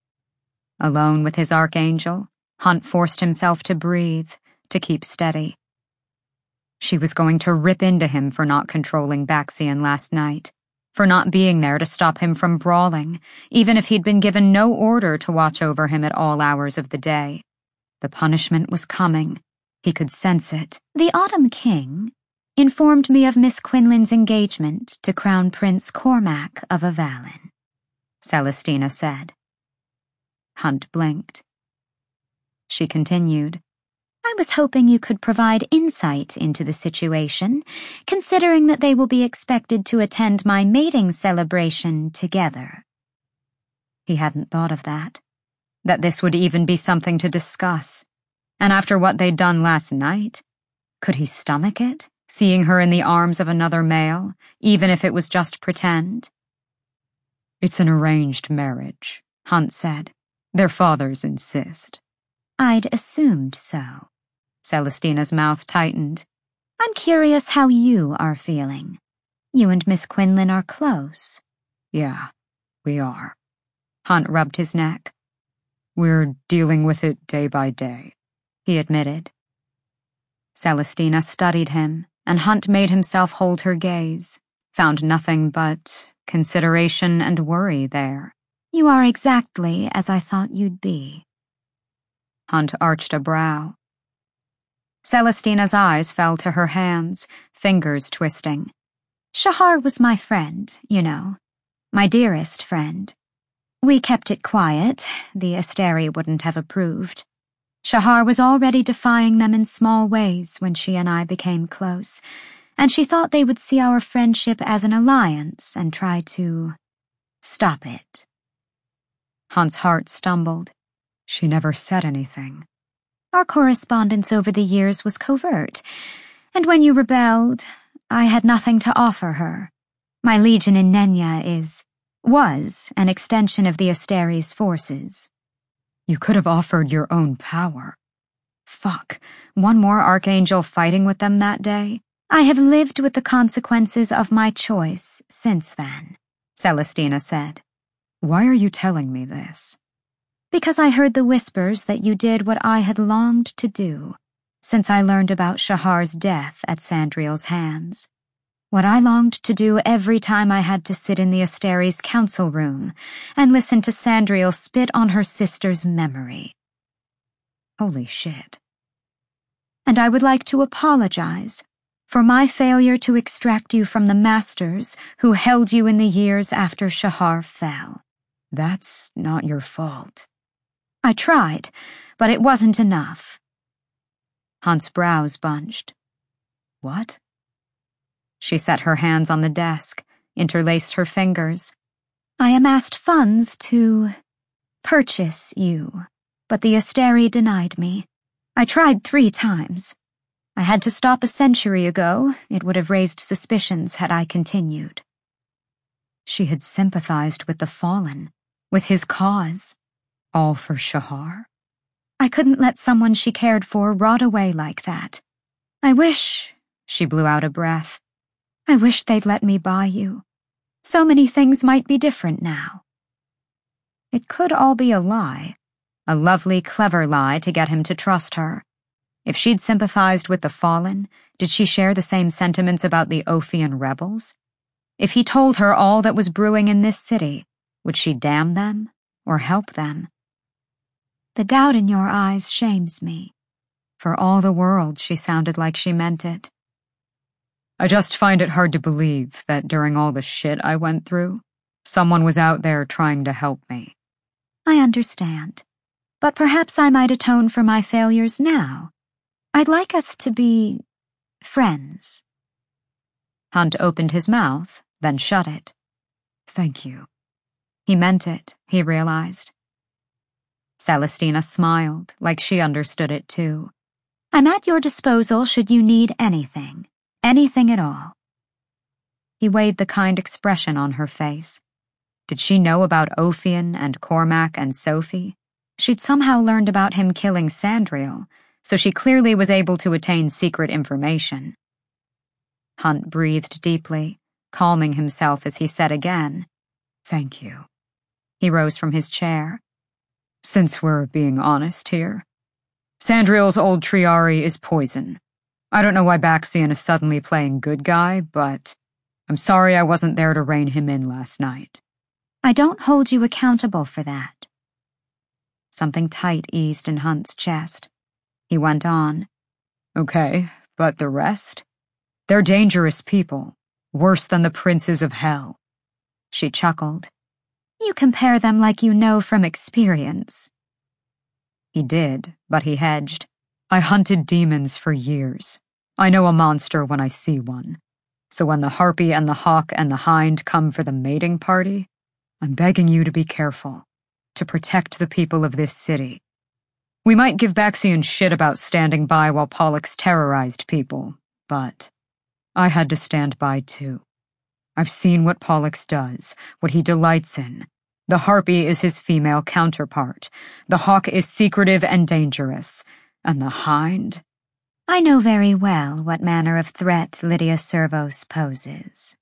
Alone with his archangel, Hunt forced himself to breathe, to keep steady. She was going to rip into him for not controlling Baxian last night, for not being there to stop him from brawling, even if he'd been given no order to watch over him at all hours of the day. The punishment was coming. He could sense it. The Autumn King informed me of Miss Quinlan's engagement to Crown Prince Cormac of Avalon, Celestina said. Hunt blinked. She continued. I was hoping you could provide insight into the situation, considering that they will be expected to attend my mating celebration together. He hadn't thought of that. That this would even be something to discuss. And after what they'd done last night, could he stomach it, seeing her in the arms of another male, even if it was just pretend? It's an arranged marriage, Hunt said. Their fathers insist. I'd assumed so. Celestina's mouth tightened. I'm curious how you are feeling. You and Miss Quinlan are close. Yeah, we are. Hunt rubbed his neck. We're dealing with it day by day, he admitted. Celestina studied him, and Hunt made himself hold her gaze, found nothing but consideration and worry there. You are exactly as I thought you'd be. Hunt arched a brow. Celestina's eyes fell to her hands, fingers twisting. Shahar was my friend, you know. My dearest friend. We kept it quiet. The Asteri wouldn't have approved. Shahar was already defying them in small ways when she and I became close, and she thought they would see our friendship as an alliance and try to stop it. Hunt's heart stumbled. She never said anything. Our correspondence over the years was covert, and when you rebelled, I had nothing to offer her. My legion in Nenya is, was, an extension of the Asteri's forces. You could have offered your own power. Fuck, one more archangel fighting with them that day? I have lived with the consequences of my choice since then, Celestina said. Why are you telling me this? Because I heard the whispers that you did what I had longed to do, since I learned about Shahar's death at Sandriel's hands. What I longed to do every time I had to sit in the Asteri's council room and listen to Sandriel spit on her sister's memory. Holy shit. And I would like to apologize For my failure to extract you from the masters who held you in the years after Shahar fell. That's not your fault. I tried, but it wasn't enough. Hunt's brows bunched. What? She set her hands on the desk, interlaced her fingers. I amassed funds to purchase you, but the Asteri denied me. I tried three times. I had to stop a century ago. It would have raised suspicions had I continued. She had sympathized with the fallen, with his cause, all for Shahar. I couldn't let someone she cared for rot away like that. I wish, she blew out a breath, I wish they'd let me buy you. So many things might be different now. It could all be a lie, a lovely, clever lie to get him to trust her. If she'd sympathized with the fallen, did she share the same sentiments about the Ophian rebels? If he told her all that was brewing in this city, would she damn them or help them? The doubt in your eyes shames me. For all the world, she sounded like she meant it. I just find it hard to believe that during all the shit I went through, someone was out there trying to help me. I understand, but perhaps I might atone for my failures now. I'd like us to be friends. Hunt opened his mouth, then shut it. Thank you. He meant it, he realized. Celestina smiled, like she understood it too. I'm at your disposal should you need anything, anything at all. He weighed the kind expression on her face. Did she know about Ophian and Cormac and Sophie? She'd somehow learned about him killing Sandriel, so she clearly was able to attain secret information. Hunt breathed deeply, calming himself as he said again, Thank you. He rose from his chair. Since we're being honest here, Sandriel's old Triari is poison. I don't know why Baxian is suddenly playing good guy, but I'm sorry I wasn't there to rein him in last night. I don't hold you accountable for that. Something tight eased in Hunt's chest. He went on. Okay, but the rest? They're dangerous people, worse than the princes of hell. She chuckled. You compare them like you know from experience. He did, but he hedged. I hunted demons for years. I know a monster when I see one. So when the harpy and the hawk and the hind come for the mating party, I'm begging you to be careful, to protect the people of this city. We might give Baxian shit about standing by while Pollux terrorized people, but I had to stand by too. I've seen what Pollux does, what he delights in. The harpy is his female counterpart. The hawk is secretive and dangerous. And the hind? I know very well what manner of threat Lydia Servos poses.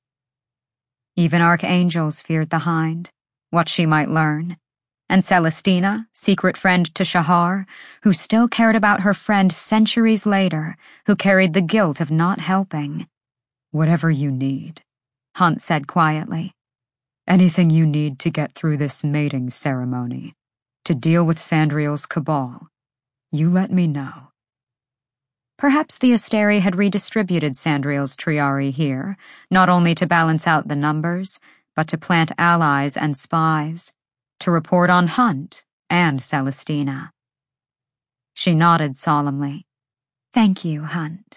Even archangels feared the hind, what she might learn. And Celestina, secret friend to Shahar, who still cared about her friend centuries later, who carried the guilt of not helping. Whatever you need, Hunt said quietly. Anything you need to get through this mating ceremony, to deal with Sandriel's cabal, you let me know. Perhaps the Asteri had redistributed Sandriel's Triari here, not only to balance out the numbers, but to plant allies and spies, to report on Hunt and Celestina. She nodded solemnly. Thank you, Hunt.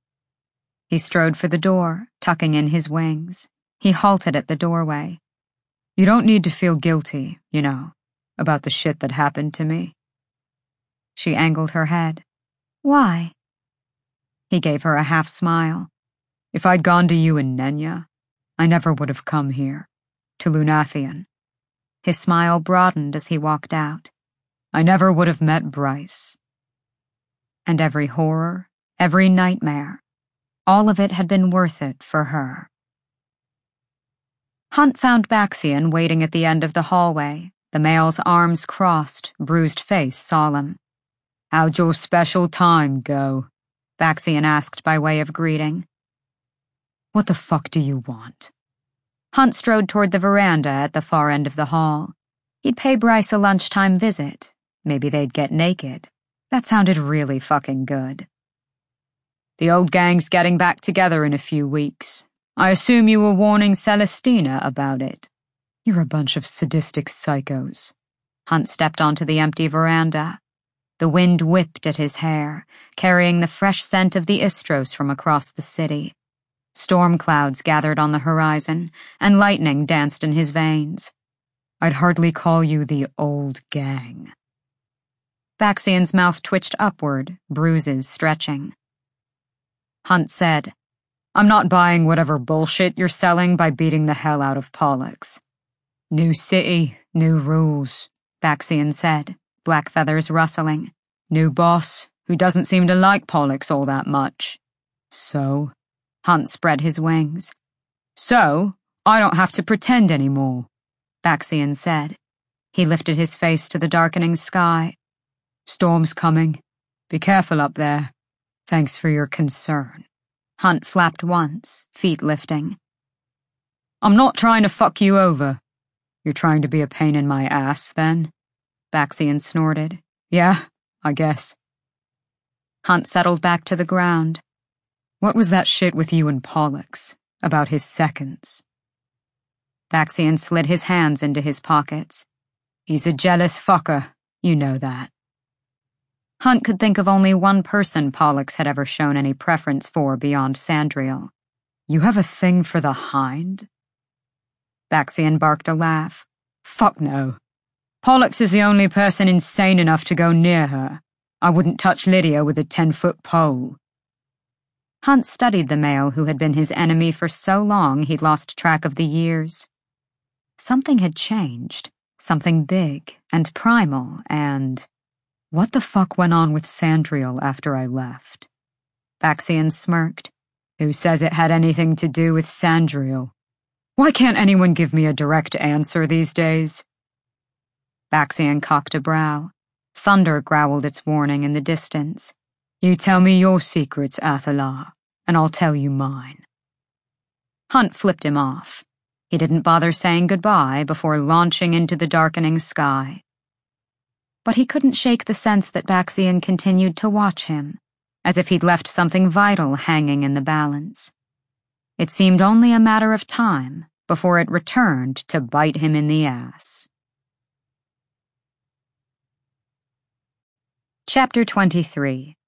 He strode for the door, tucking in his wings. He halted at the doorway. You don't need to feel guilty, you know, about the shit that happened to me. She angled her head. Why? He gave her a half smile. If I'd gone to you in Nenya, I never would have come here, to Lunathian. His smile broadened as he walked out. I never would have met Bryce. And every horror, every nightmare, all of it had been worth it for her. Hunt found Baxian waiting at the end of the hallway, the male's arms crossed, bruised face solemn. How'd your special time go? Baxian asked by way of greeting. What the fuck do you want? Hunt strode toward the veranda at the far end of the hall. He'd pay Bryce a lunchtime visit. Maybe they'd get naked. That sounded really fucking good. The old gang's getting back together in a few weeks. I assume you were warning Celestina about it. You're a bunch of sadistic psychos. Hunt stepped onto the empty veranda. The wind whipped at his hair, carrying the fresh scent of the Istros from across the city. Storm clouds gathered on the horizon, and lightning danced in his veins. I'd hardly call you the old gang. Baxian's mouth twitched upward, bruises stretching. Hunt said, I'm not buying whatever bullshit you're selling by beating the hell out of Pollux. New city, new rules, Baxian said, black feathers rustling. New boss, who doesn't seem to like Pollux all that much. So? Hunt spread his wings. So, I don't have to pretend anymore, Baxian said. He lifted his face to the darkening sky. Storm's coming. Be careful up there. Thanks for your concern. Hunt flapped once, feet lifting. I'm not trying to fuck you over. You're trying to be a pain in my ass, then? Baxian snorted. Yeah, I guess. Hunt settled back to the ground. What was that shit with you and Pollux? About his seconds? Baxian slid his hands into his pockets. He's a jealous fucker, you know that. Hunt could think of only one person Pollux had ever shown any preference for beyond Sandriel. You have a thing for the Hind? Baxian barked a laugh. Fuck no. Pollux is the only person insane enough to go near her. I wouldn't touch Lydia with a ten-foot pole. Hunt studied the male who had been his enemy for so long he'd lost track of the years. Something had changed. Something big and primal and... What the fuck went on with Sandriel after I left? Baxian smirked. Who says it had anything to do with Sandriel? Why can't anyone give me a direct answer these days? Baxian cocked a brow. Thunder growled its warning in the distance. You tell me your secrets, Athalar, and I'll tell you mine. Hunt flipped him off. He didn't bother saying goodbye before launching into the darkening sky. But he couldn't shake the sense that Baxian continued to watch him, as if he'd left something vital hanging in the balance. It seemed only a matter of time before it returned to bite him in the ass. Chapter twenty-three.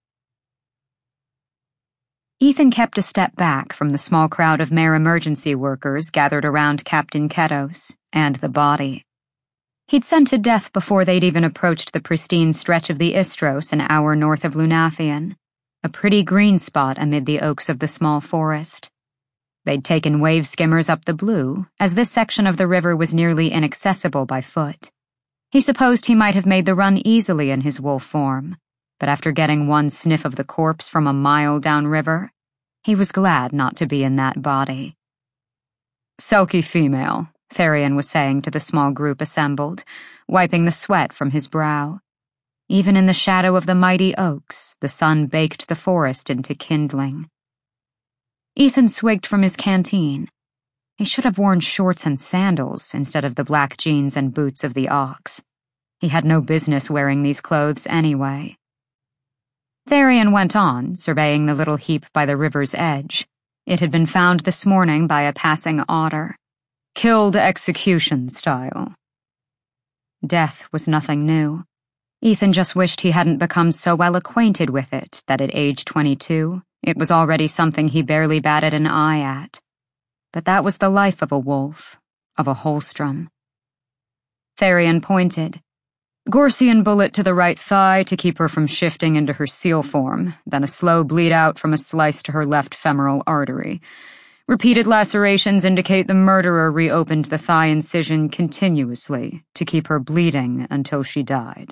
Ethan kept a step back from the small crowd of Mare emergency workers gathered around Captain Ketos and the body. He'd scented death before they'd even approached the pristine stretch of the Istros an hour north of Lunathian, a pretty green spot amid the oaks of the small forest. They'd taken wave skimmers up the blue, as this section of the river was nearly inaccessible by foot. He supposed he might have made the run easily in his wolf form, but after getting one sniff of the corpse from a mile downriver, he was glad not to be in that body. Selkie female, Therian was saying to the small group assembled, wiping the sweat from his brow. Even in the shadow of the mighty oaks, the sun baked the forest into kindling. Ethan swigged from his canteen. He should have worn shorts and sandals instead of the black jeans and boots of the ox. He had no business wearing these clothes anyway. Therian went on, surveying the little heap by the river's edge. It had been found this morning by a passing otter. Killed execution style. Death was nothing new. Ethan just wished he hadn't become so well acquainted with it that at age twenty-two, it was already something he barely batted an eye at. But that was the life of a wolf, of a Holstrom. Therian pointed. Gorsian bullet to the right thigh to keep her from shifting into her seal form, then a slow bleed out from a slice to her left femoral artery. Repeated lacerations indicate the murderer reopened the thigh incision continuously to keep her bleeding until she died.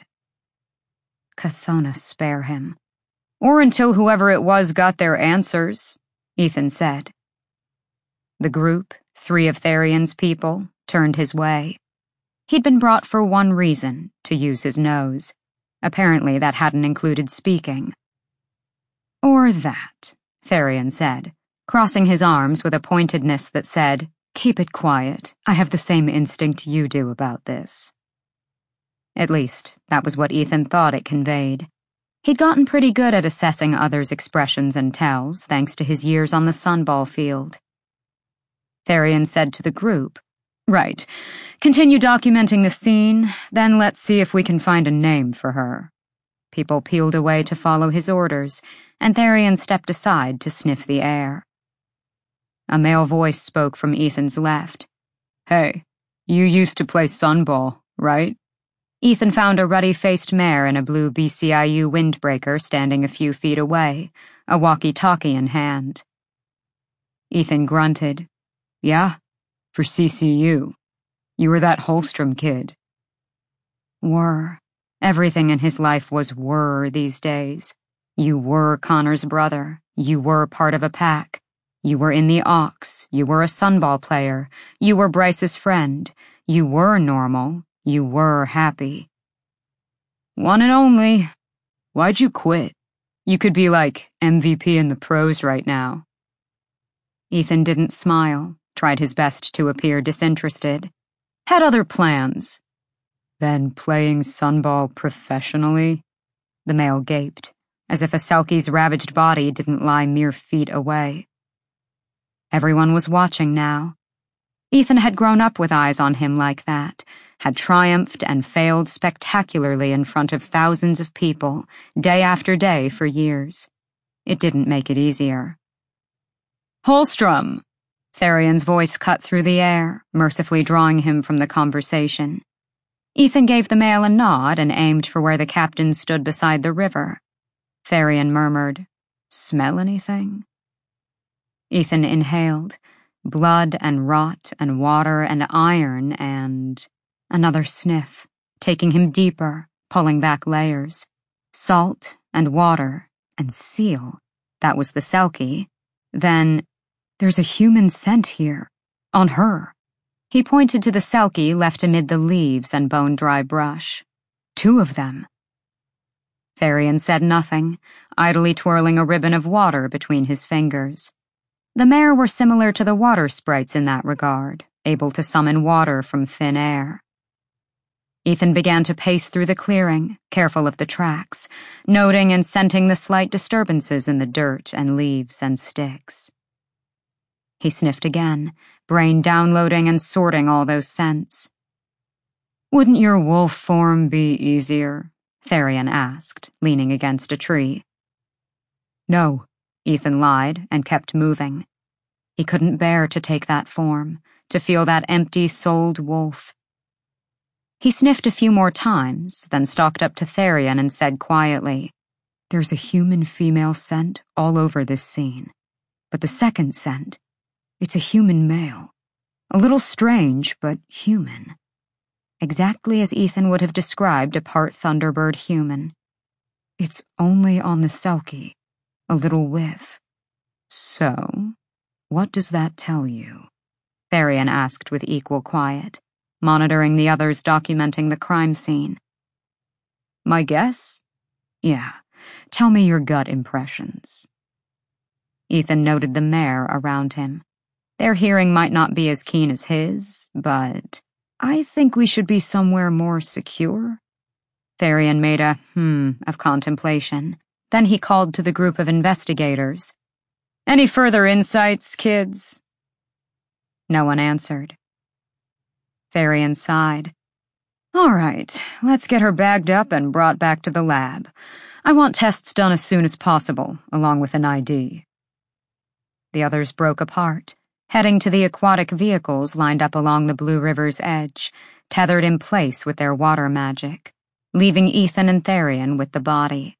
Chthona spare him. Or until whoever it was got their answers, Ethan said. The group, three of Therian's people, turned his way. He'd been brought for one reason, to use his nose. Apparently that hadn't included speaking. Or that, Therian said, crossing his arms with a pointedness that said, Keep it quiet. I have the same instinct you do about this. At least, that was what Ethan thought it conveyed. He'd gotten pretty good at assessing others' expressions and tells, thanks to his years on the sunball field. Therian said to the group, "Right. Continue documenting the scene, then let's see if we can find a name for her." People peeled away to follow his orders, and Therian stepped aside to sniff the air. A male voice spoke from Ethan's left. "Hey, you used to play sunball, right?" Ethan found a ruddy-faced mare in a blue B C I U windbreaker standing a few feet away, a walkie-talkie in hand. Ethan grunted. "Yeah, for C C U. You were that Holstrom kid." Were. Everything in his life was were these days. You were Connor's brother. You were part of a pack. You were in the Ox. You were a sunball player. You were Bryce's friend. You were normal. You were happy. "One and only. Why'd you quit? You could be like M V P in the pros right now." Ethan didn't smile, tried his best to appear disinterested. "Had other plans." "Then playing sunball professionally?" The male gaped, as if a Selkie's ravaged body didn't lie mere feet away. Everyone was watching now. Ethan had grown up with eyes on him like that, had triumphed and failed spectacularly in front of thousands of people, day after day for years. It didn't make it easier. "Holstrom!" Therian's voice cut through the air, mercifully drawing him from the conversation. Ethan gave the male a nod and aimed for where the captain stood beside the river. Therian murmured, "Smell anything?" Ethan inhaled. Blood and rot and water and iron and... Another sniff, taking him deeper, pulling back layers. Salt and water and seal. That was the Selkie. Then, "There's a human scent here. On her." He pointed to the Selkie left amid the leaves and bone-dry brush. "Two of them." Therian said nothing, idly twirling a ribbon of water between his fingers. The mare were similar to the water sprites in that regard, able to summon water from thin air. Ethan began to pace through the clearing, careful of the tracks, noting and scenting the slight disturbances in the dirt and leaves and sticks. He sniffed again, brain downloading and sorting all those scents. "Wouldn't your wolf form be easier?" Therian asked, leaning against a tree. "No," Ethan lied and kept moving. He couldn't bear to take that form, to feel that empty-souled wolf. He sniffed a few more times, then stalked up to Therian and said quietly, "There's a human female scent all over this scene. But the second scent, it's a human male. A little strange, but human." Exactly as Ethan would have described a part Thunderbird human. "It's only on the Selkie. A little whiff." "So, what does that tell you?" Therian asked with equal quiet, monitoring the others documenting the crime scene. "My guess? Yeah, tell me your gut impressions." Ethan noted the mare around him. Their hearing might not be as keen as his, but "I think we should be somewhere more secure." Therian made a hmm of contemplation. Then he called to the group of investigators. "Any further insights, kids?" No one answered. Therian sighed. "All right, let's get her bagged up and brought back to the lab. I want tests done as soon as possible, along with an I D." The others broke apart, heading to the aquatic vehicles lined up along the Blue River's edge, tethered in place with their water magic, leaving Ethan and Therian with the body.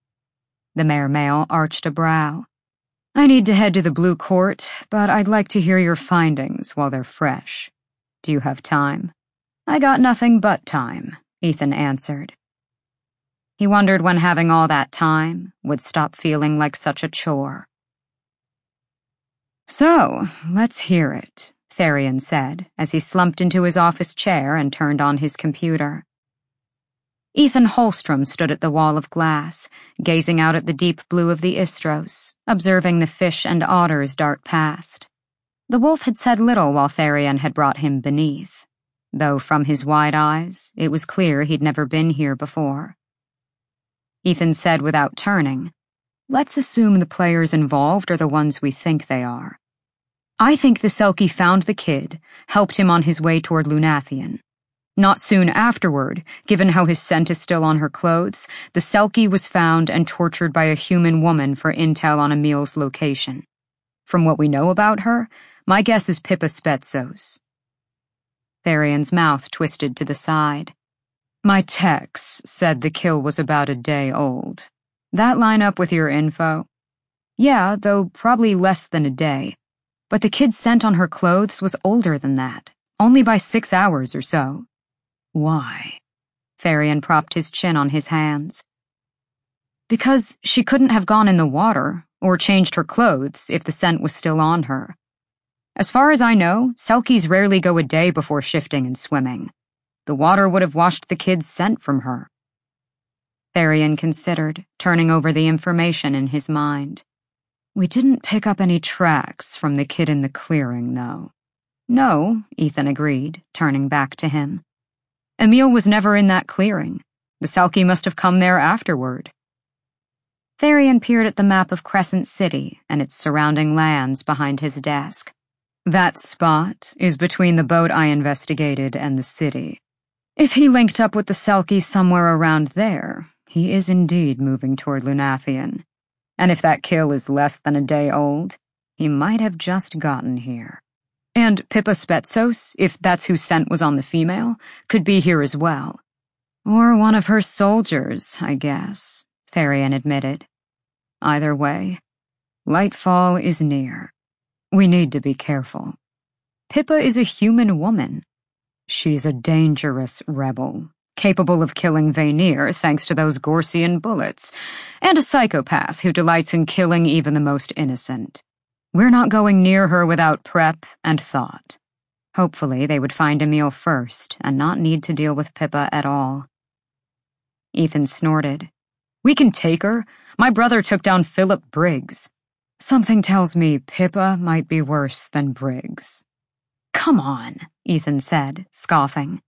The mare male arched a brow. "I need to head to the Blue Court, but I'd like to hear your findings while they're fresh. Do you have time?" "I got nothing but time," Ethan answered. He wondered when having all that time would stop feeling like such a chore. "So, let's hear it," Therian said as he slumped into his office chair and turned on his computer. Ethan Holstrom stood at the wall of glass, gazing out at the deep blue of the Istros, observing the fish and otters dart past. The wolf had said little while Therian had brought him beneath, though from his wide eyes it was clear he'd never been here before. Ethan said without turning. Let's assume the players involved are the ones we think they are. I think the Selkie found the kid, helped him on his way toward Lunathian. Not soon afterward, given how his scent is still on her clothes, the Selkie was found and tortured by a human woman for intel on Emil's location. From what we know about her, my guess is Pippa Spetsos. Therian's mouth twisted to the side. My text said the kill was about a day old. That line up with your info? Yeah, though probably less than a day. But the kid's scent on her clothes was older than that, only by six hours or so. Why? Therian propped his chin on his hands. Because she couldn't have gone in the water, or changed her clothes if the scent was still on her. As far as I know, Selkies rarely go a day before shifting and swimming. The water would have washed the kid's scent from her. Therian considered, turning over the information in his mind. We didn't pick up any tracks from the kid in the clearing, though. No, Ethan agreed, turning back to him. Emil was never in that clearing. The Selkie must have come there afterward. Therian peered at the map of Crescent City and its surrounding lands behind his desk. That spot is between the boat I investigated and the city. If he linked up with the Selkie somewhere around there, he is indeed moving toward Lunathian. And if that kill is less than a day old, he might have just gotten here. And Pippa Spetsos, if that's whose scent was on the female, could be here as well. Or one of her soldiers, I guess, Therian admitted. Either way, Lightfall is near. We need to be careful. Pippa is a human woman. She's a dangerous rebel, capable of killing Vanir thanks to those Gorsian bullets, and a psychopath who delights in killing even the most innocent. We're not going near her without prep and thought. Hopefully they would find Emil first and not need to deal with Pippa at all. Ethan snorted. We can take her. My brother took down Philip Briggs. Something tells me Pippa might be worse than Briggs. Come on, Ethan said, scoffing.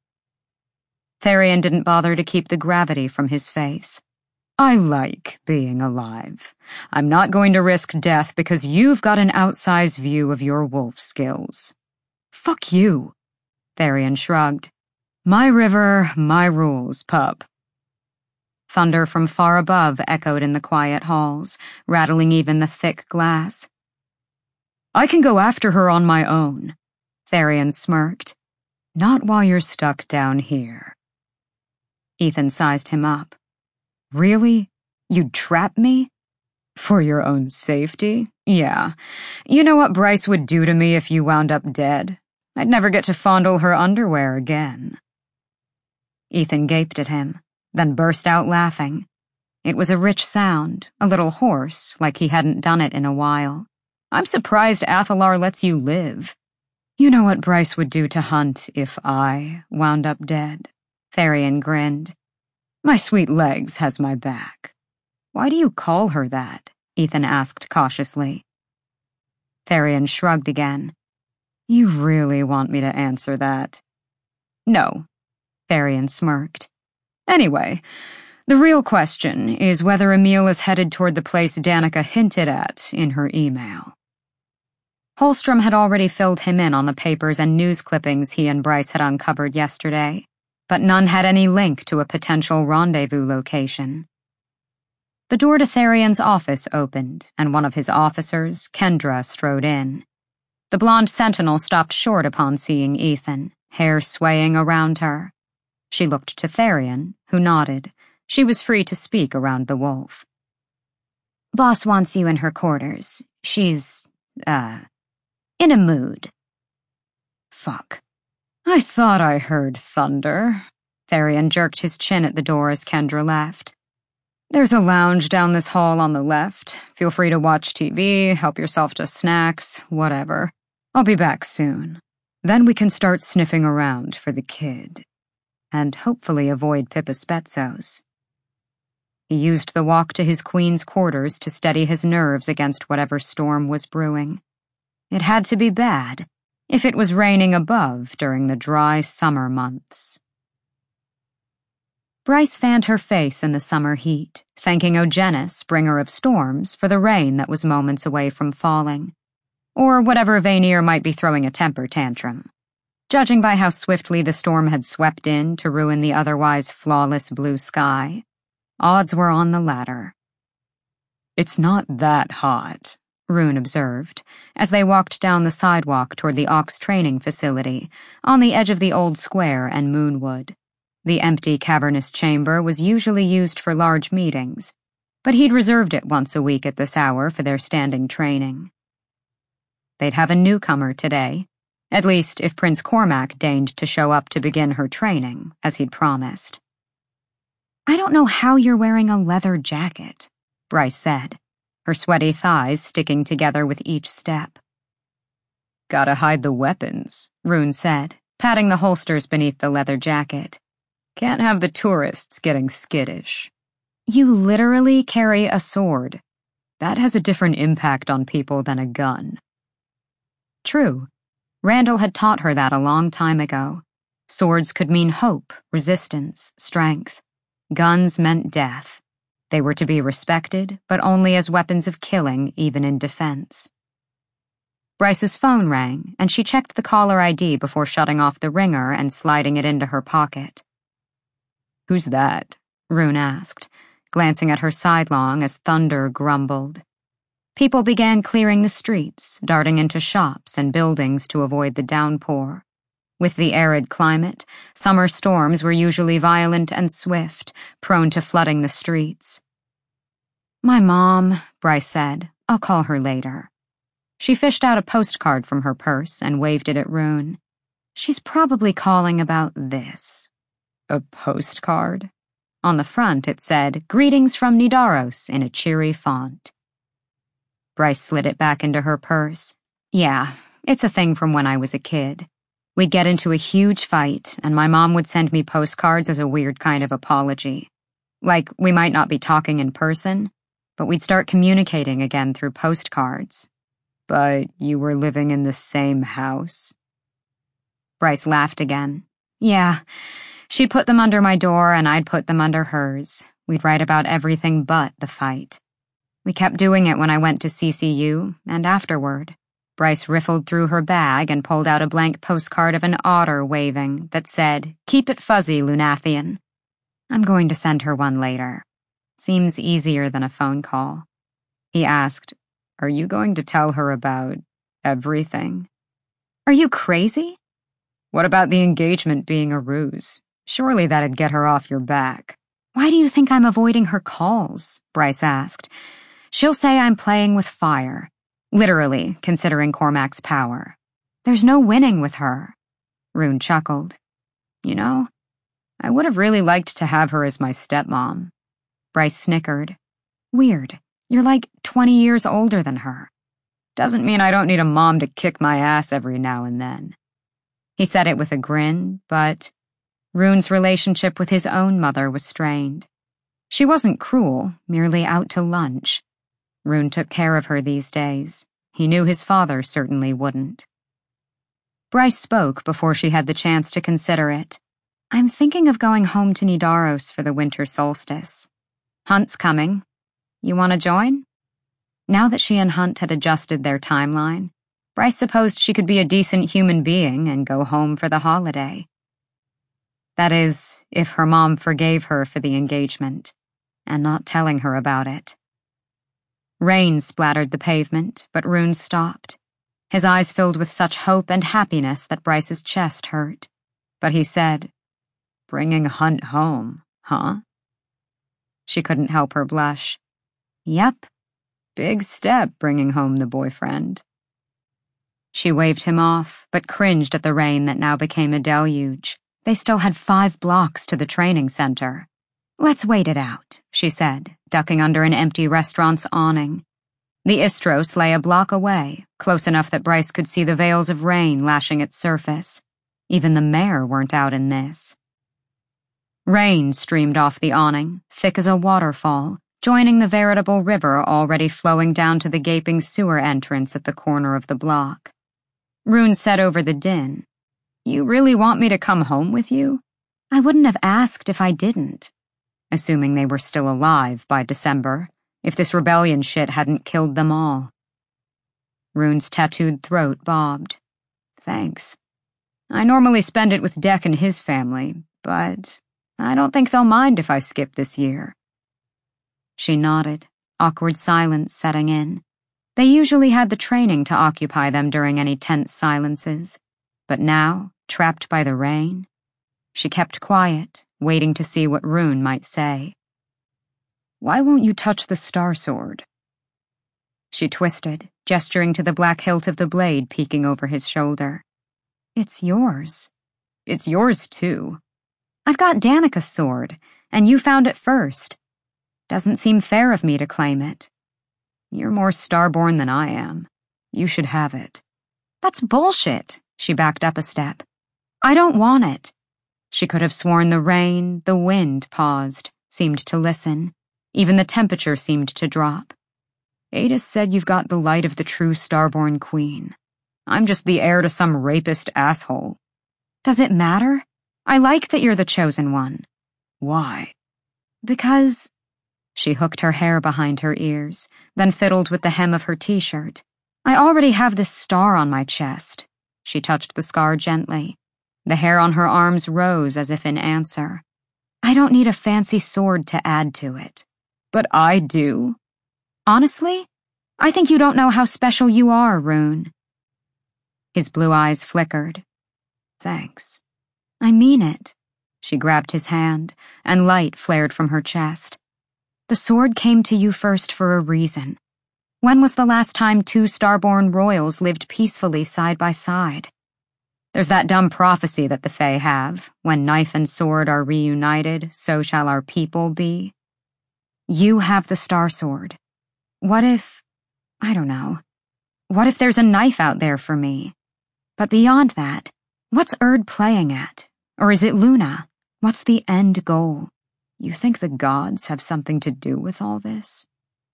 Therian didn't bother to keep the gravity from his face. I like being alive. I'm not going to risk death because you've got an outsized view of your wolf skills. Fuck you. Therian shrugged. My river, my rules, pup. Thunder from far above echoed in the quiet halls, rattling even the thick glass. I can go after her on my own. Therian smirked. Not while you're stuck down here. Ethan sized him up. Really? You'd trap me? For your own safety? Yeah. You know what Bryce would do to me if you wound up dead? I'd never get to fondle her underwear again. Ethan gaped at him, then burst out laughing. It was a rich sound, a little hoarse, like he hadn't done it in a while. I'm surprised Athalar lets you live. You know what Bryce would do to Hunt if I wound up dead? Therian grinned. My sweet legs has my back. Why do you call her that? Ethan asked cautiously. Therian shrugged again. You really want me to answer that? No. Therian smirked. Anyway, the real question is whether Emil is headed toward the place Danica hinted at in her email. Holstrom had already filled him in on the papers and news clippings he and Bryce had uncovered yesterday, but none had any link to a potential rendezvous location. The door to Therian's office opened, and one of his officers, Kendra, strode in. The blonde sentinel stopped short upon seeing Ethan, hair swaying around her. She looked to Therian, who nodded. She was free to speak around the wolf. Boss wants you in her quarters. She's, uh, in a mood. Fuck. I thought I heard thunder. Therian jerked his chin at the door as Kendra left. There's a lounge down this hall on the left. Feel free to watch T V, help yourself to snacks, whatever. I'll be back soon. Then we can start sniffing around for the kid. And hopefully avoid Pippa Spetsos. He used the walk to his queen's quarters to steady his nerves against whatever storm was brewing. It had to be bad, if it was raining above during the dry summer months. Bryce fanned her face in the summer heat, thanking Ogenis, bringer of storms, for the rain that was moments away from falling. Or whatever Vanir might be throwing a temper tantrum. Judging by how swiftly the storm had swept in to ruin the otherwise flawless blue sky, odds were on the latter. "It's not that hot," Rune observed, as they walked down the sidewalk toward the Ox training facility, on the edge of the old square and Moonwood. The empty, cavernous chamber was usually used for large meetings, but he'd reserved it once a week at this hour for their standing training. They'd have a newcomer today, at least if Prince Cormac deigned to show up to begin her training, as he'd promised. "I don't know how you're wearing a leather jacket," Bryce said, her sweaty thighs sticking together with each step. "Gotta hide the weapons," Rune said, patting the holsters beneath the leather jacket. "Can't have the tourists getting skittish." "You literally carry a sword." "That has a different impact on people than a gun." True. Randall had taught her that a long time ago. Swords could mean hope, resistance, strength. Guns meant death. They were to be respected, but only as weapons of killing, even in defense. Bryce's phone rang, and she checked the caller I D before shutting off the ringer and sliding it into her pocket. "Who's that?" Rune asked, glancing at her sidelong as thunder grumbled. People began clearing the streets, darting into shops and buildings to avoid the downpour. With the arid climate, summer storms were usually violent and swift, prone to flooding the streets. "My mom," Bryce said. "I'll call her later." She fished out a postcard from her purse and waved it at Rune. "She's probably calling about this." "A postcard?" On the front it said, "Greetings from Nidaros," in a cheery font. Bryce slid it back into her purse. "Yeah, it's a thing from when I was a kid. We'd get into a huge fight, and my mom would send me postcards as a weird kind of apology. Like, we might not be talking in person, but we'd start communicating again through postcards." "But you were living in the same house?" Bryce laughed again. "Yeah, she'd put them under my door and I'd put them under hers. We'd write about everything but the fight. We kept doing it when I went to C C U, and afterward." Bryce riffled through her bag and pulled out a blank postcard of an otter waving that said, "Keep it fuzzy, Lunathian." I'm going to send her one later. Seems easier than a phone call. He asked, "Are you going to tell her about everything?" "Are you crazy?" "What about the engagement being a ruse? Surely that'd get her off your back." "Why do you think I'm avoiding her calls?" Bryce asked. "She'll say I'm playing with fire. Literally, considering Cormac's power. There's no winning with her." Rune chuckled. "You know, I would have really liked to have her as my stepmom." Bryce snickered. "Weird. You're like twenty years older than her." "Doesn't mean I don't need a mom to kick my ass every now and then." He said it with a grin, but Rune's relationship with his own mother was strained. She wasn't cruel, merely out to lunch. Rune took care of her these days. He knew his father certainly wouldn't. Bryce spoke before she had the chance to consider it. "I'm thinking of going home to Nidaros for the winter solstice. Hunt's coming. You want to join?" Now that she and Hunt had adjusted their timeline, Bryce supposed she could be a decent human being and go home for the holiday. That is, if her mom forgave her for the engagement, and not telling her about it. Rain splattered the pavement, but Rune stopped. His eyes filled with such hope and happiness that Bryce's chest hurt. But he said, "Bringing Hunt home, huh?" She couldn't help her blush. "Yep. Big step bringing home the boyfriend." She waved him off, but cringed at the rain that now became a deluge. They still had five blocks to the training center. "Let's wait it out," she said, ducking under an empty restaurant's awning. The Istros lay a block away, close enough that Bryce could see the veils of rain lashing its surface. Even the mayor weren't out in this. Rain streamed off the awning, thick as a waterfall, joining the veritable river already flowing down to the gaping sewer entrance at the corner of the block. Rune said over the din, "You really want me to come home with you? I wouldn't have asked if I didn't. Assuming they were still alive by December, if this rebellion shit hadn't killed them all. Rune's tattooed throat bobbed. Thanks. I normally spend it with Deck and his family, but I don't think they'll mind if I skip this year. She nodded, awkward silence setting in. They usually had the training to occupy them during any tense silences, but now, trapped by the rain, she kept quiet, waiting to see what Rune might say. Why won't you touch the star sword? She twisted, gesturing to the black hilt of the blade peeking over his shoulder. It's yours. It's yours, too. I've got Danica's sword, and you found it first. Doesn't seem fair of me to claim it. You're more starborn than I am. You should have it. That's bullshit, she backed up a step. I don't want it. She could have sworn the rain, the wind paused, seemed to listen. Even the temperature seemed to drop. Adis said you've got the light of the true starborn queen. I'm just the heir to some rapist asshole. Does it matter? I like that you're the chosen one. Why? Because... She hooked her hair behind her ears, then fiddled with the hem of her t-shirt. I already have this star on my chest. She touched the scar gently. The hair on her arms rose as if in answer. I don't need a fancy sword to add to it. But I do. Honestly, I think you don't know how special you are, Rune. His blue eyes flickered. Thanks. I mean it. She grabbed his hand, and light flared from her chest. The sword came to you first for a reason. When was the last time two starborn royals lived peacefully side by side? There's that dumb prophecy that the Fae have, when knife and sword are reunited, so shall our people be. You have the star sword. What if, I don't know, what if there's a knife out there for me? But beyond that, what's Erd playing at? Or is it Luna? What's the end goal? You think the gods have something to do with all this?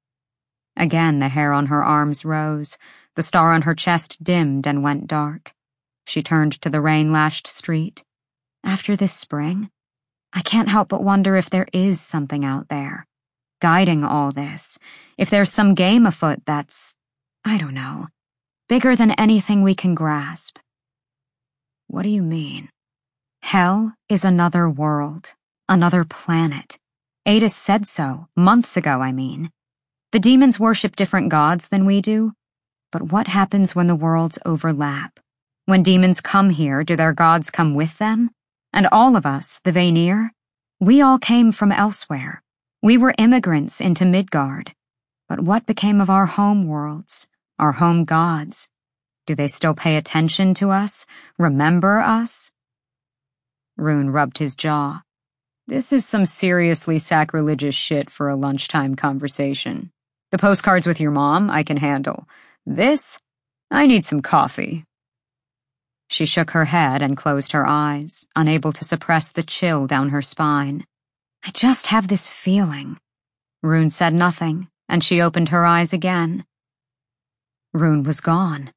Again, the hair on her arms rose. The star on her chest dimmed and went dark. She turned to the rain-lashed street. After this spring, I can't help but wonder if there is something out there, guiding all this. If there's some game afoot that's, I don't know, bigger than anything we can grasp. What do you mean? Hell is another world. Another planet. Adis said so, months ago, I mean. The demons worship different gods than we do. But what happens when the worlds overlap? When demons come here, do their gods come with them? And all of us, the Vanir? We all came from elsewhere. We were immigrants into Midgard. But what became of our home worlds, our home gods? Do they still pay attention to us, remember us? Rune rubbed his jaw. This is some seriously sacrilegious shit for a lunchtime conversation. The postcards with your mom, I can handle. This, I need some coffee. She shook her head and closed her eyes, unable to suppress the chill down her spine. I just have this feeling. Rune said nothing, and she opened her eyes again. Rune was gone.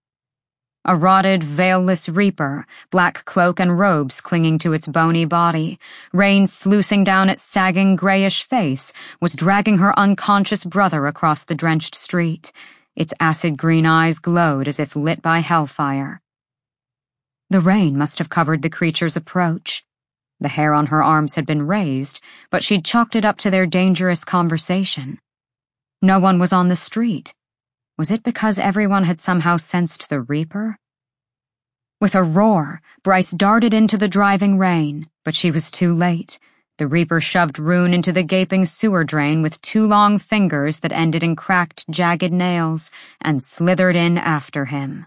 A rotted, veilless reaper, black cloak and robes clinging to its bony body, rain sluicing down its sagging grayish face, was dragging her unconscious brother across the drenched street. Its acid green eyes glowed as if lit by hellfire. The rain must have covered the creature's approach. The hair on her arms had been raised, but she'd chalked it up to their dangerous conversation. No one was on the street. Was it because everyone had somehow sensed the Reaper? With a roar, Bryce darted into the driving rain, but she was too late. The Reaper shoved Rune into the gaping sewer drain with two long fingers that ended in cracked, jagged nails, and slithered in after him.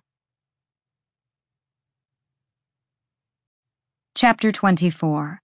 Chapter twenty-four.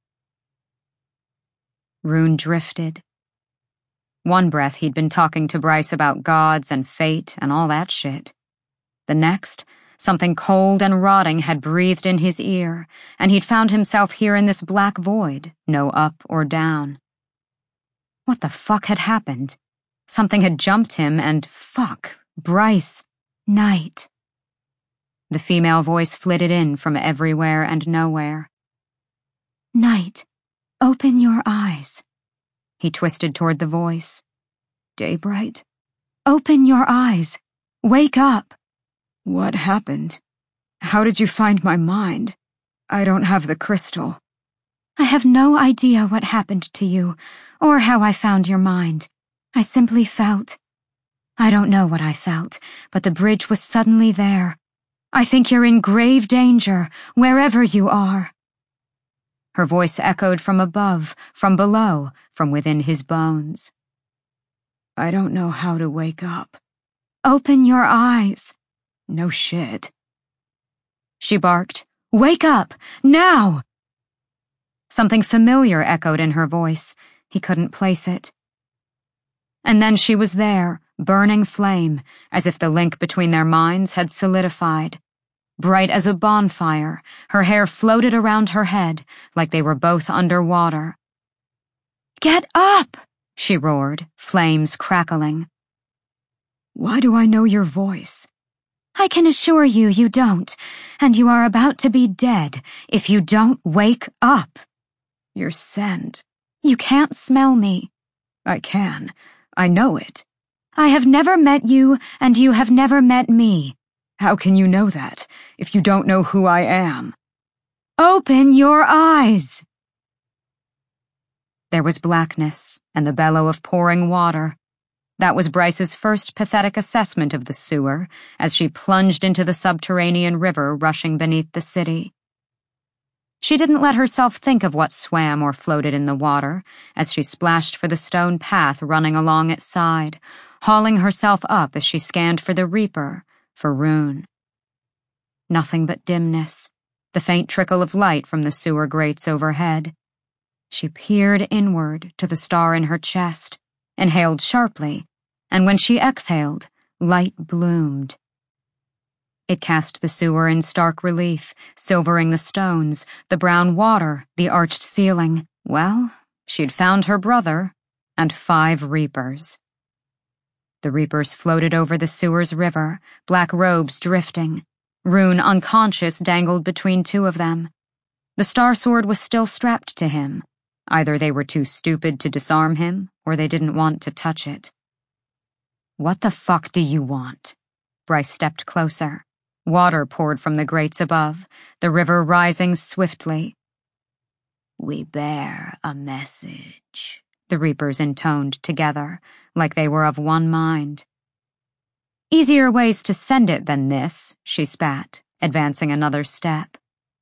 Rune drifted. One breath he'd been talking to Bryce about gods and fate and all that shit. The next, something cold and rotting had breathed in his ear, and he'd found himself here in this black void, no up or down. What the fuck had happened? Something had jumped him and, fuck, Bryce, night. The female voice flitted in from everywhere and nowhere. Night, open your eyes. He twisted toward the voice. Daybright? Open your eyes. Wake up. What happened? How did you find my mind? I don't have the crystal. I have no idea what happened to you, or how I found your mind. I simply felt. I don't know what I felt, but the bridge was suddenly there. I think you're in grave danger, wherever you are. Her voice echoed from above, from below, from within his bones. I don't know how to wake up. Open your eyes. No shit. She barked, Wake up, now! Something familiar echoed in her voice. He couldn't place it. And then she was there, burning flame, as if the link between their minds had solidified. Bright as a bonfire, her hair floated around her head, like they were both underwater. Get up! She roared, flames crackling. Why do I know your voice? I can assure you you don't, and you are about to be dead if you don't wake up. Your scent. You can't smell me. I can. I know it. I have never met you, and you have never met me. How can you know that, if you don't know who I am? Open your eyes! There was blackness, and the bellow of pouring water. That was Bryce's first pathetic assessment of the sewer, as she plunged into the subterranean river rushing beneath the city. She didn't let herself think of what swam or floated in the water, as she splashed for the stone path running along its side, hauling herself up as she scanned for the Reaper, for Rune. Nothing but dimness, the faint trickle of light from the sewer grates overhead. She peered inward to the star in her chest, inhaled sharply, and when she exhaled, light bloomed. It cast the sewer in stark relief, silvering the stones, the brown water, the arched ceiling. Well, she'd found her brother, and five Reapers. The Reapers floated over the sewer's river, black robes drifting. Rune, unconscious, dangled between two of them. The star sword was still strapped to him. Either they were too stupid to disarm him, or they didn't want to touch it. What the fuck do you want? Bryce stepped closer. Water poured from the grates above, the river rising swiftly. We bear a message, the Reapers intoned together, like they were of one mind. Easier ways to send it than this, she spat, advancing another step.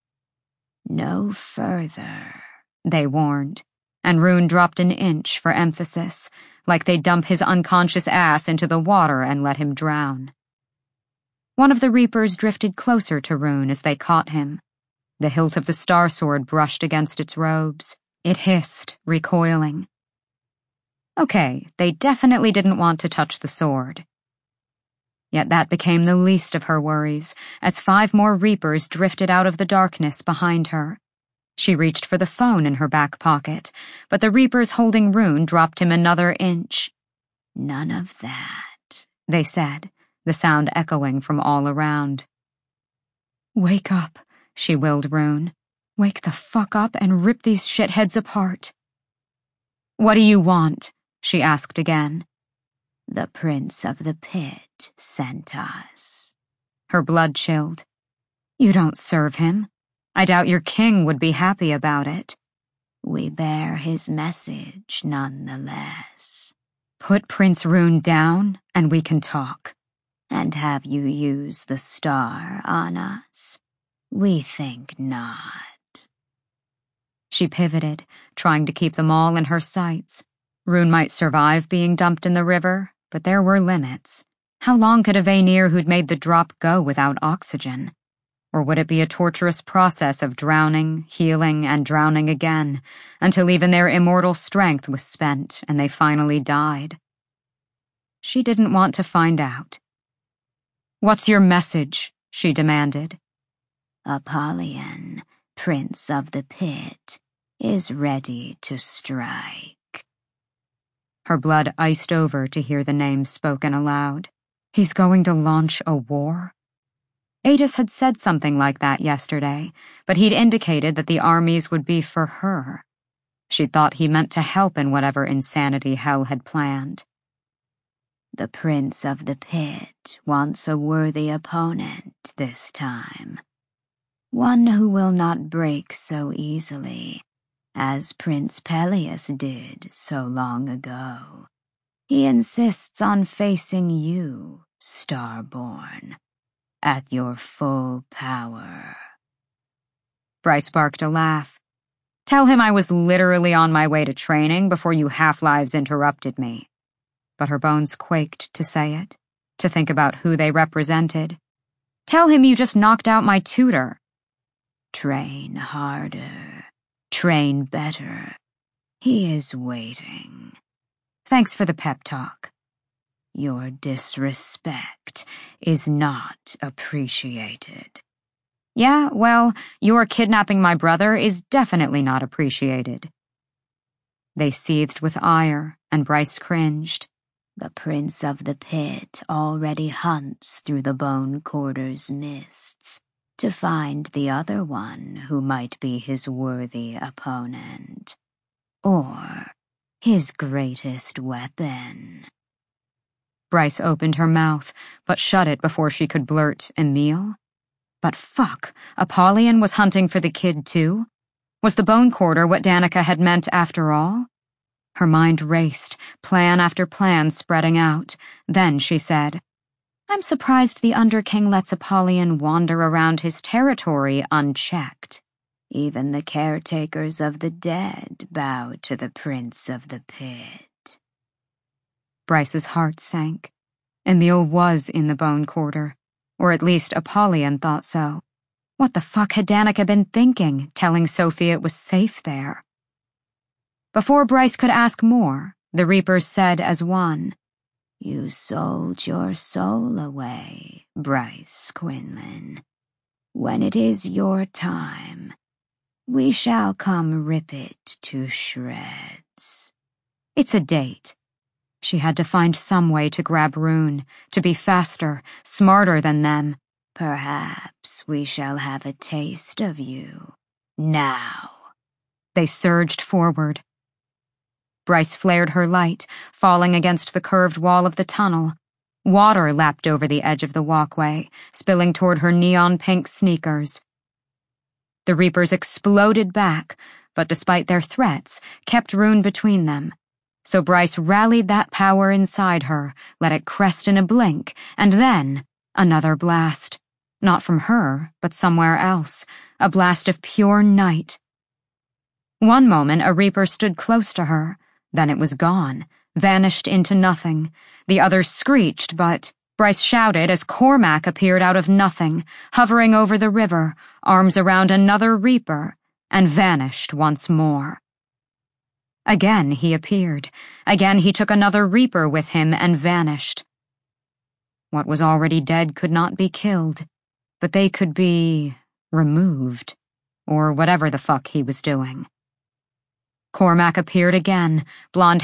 No further, they warned, and Rune dropped an inch for emphasis, like they'd dump his unconscious ass into the water and let him drown. One of the Reapers drifted closer to Rune as they caught him. The hilt of the star sword brushed against its robes. It hissed, recoiling. Okay, they definitely didn't want to touch the sword. Yet that became the least of her worries, as five more Reapers drifted out of the darkness behind her. She reached for the phone in her back pocket, but the Reapers holding Rune dropped him another inch. None of that, they said, the sound echoing from all around. Wake up, she willed Rune. Wake the fuck up and rip these shitheads apart. What do you want? She asked again. The Prince of the Pit sent us. Her blood chilled. You don't serve him. I doubt your king would be happy about it. We bear his message nonetheless. Put Prince Rune down and we can talk. And have you use the star on us? We think not. She pivoted, trying to keep them all in her sights. Rune might survive being dumped in the river, but there were limits. How long could a Vanir who'd made the drop go without oxygen? Or would it be a torturous process of drowning, healing, and drowning again, until even their immortal strength was spent and they finally died? She didn't want to find out. What's your message? She demanded. Apollyon, Prince of the Pit, is ready to strike. Her blood iced over to hear the name spoken aloud. He's going to launch a war? Adis had said something like that yesterday, but he'd indicated that the armies would be for her. She'd thought he meant to help in whatever insanity Hell had planned. The Prince of the Pit wants a worthy opponent this time. One who will not break so easily, as Prince Peleus did so long ago. He insists on facing you, Starborn, at your full power. Bryce barked a laugh. Tell him I was literally on my way to training before you half-lives interrupted me. But her bones quaked to say it, to think about who they represented. Tell him you just knocked out my tutor. Train harder. Train better. He is waiting. Thanks for the pep talk. Your disrespect is not appreciated. Yeah, well, your kidnapping my brother is definitely not appreciated. They seethed with ire, and Bryce cringed. The Prince of the Pit already hunts through the Bone Quarter's mists to find the other one who might be his worthy opponent. Or his greatest weapon. Bryce opened her mouth, but shut it before she could blurt, Emil? But fuck, Apollyon was hunting for the kid too? Was the Bone Quarter what Danica had meant after all? Her mind raced, plan after plan spreading out. Then she said, I'm surprised the Underking lets Apollyon wander around his territory unchecked. Even the caretakers of the dead bow to the Prince of the Pit. Bryce's heart sank. Emil was in the Bone Quarter, or at least Apollyon thought so. What the fuck had Danica been thinking, telling Sophie it was safe there? Before Bryce could ask more, the Reapers said as one, You sold your soul away, Bryce Quinlan. When it is your time, we shall come rip it to shreds. It's a date. She had to find some way to grab Rune, to be faster, smarter than them. Perhaps we shall have a taste of you. Now. They surged forward. Bryce flared her light, falling against the curved wall of the tunnel. Water lapped over the edge of the walkway, spilling toward her neon-pink sneakers. The Reapers exploded back, but despite their threats, kept Rune between them. So Bryce rallied that power inside her, let it crest in a blink, and then another blast. Not from her, but somewhere else. A blast of pure night. One moment a Reaper stood close to her. Then it was gone, vanished into nothing. The others screeched, but Bryce shouted as Cormac appeared out of nothing, hovering over the river, arms around another Reaper, and vanished once more. Again he appeared. Again he took another Reaper with him and vanished. What was already dead could not be killed, but they could be removed, or whatever the fuck he was doing. Cormac appeared again, blonde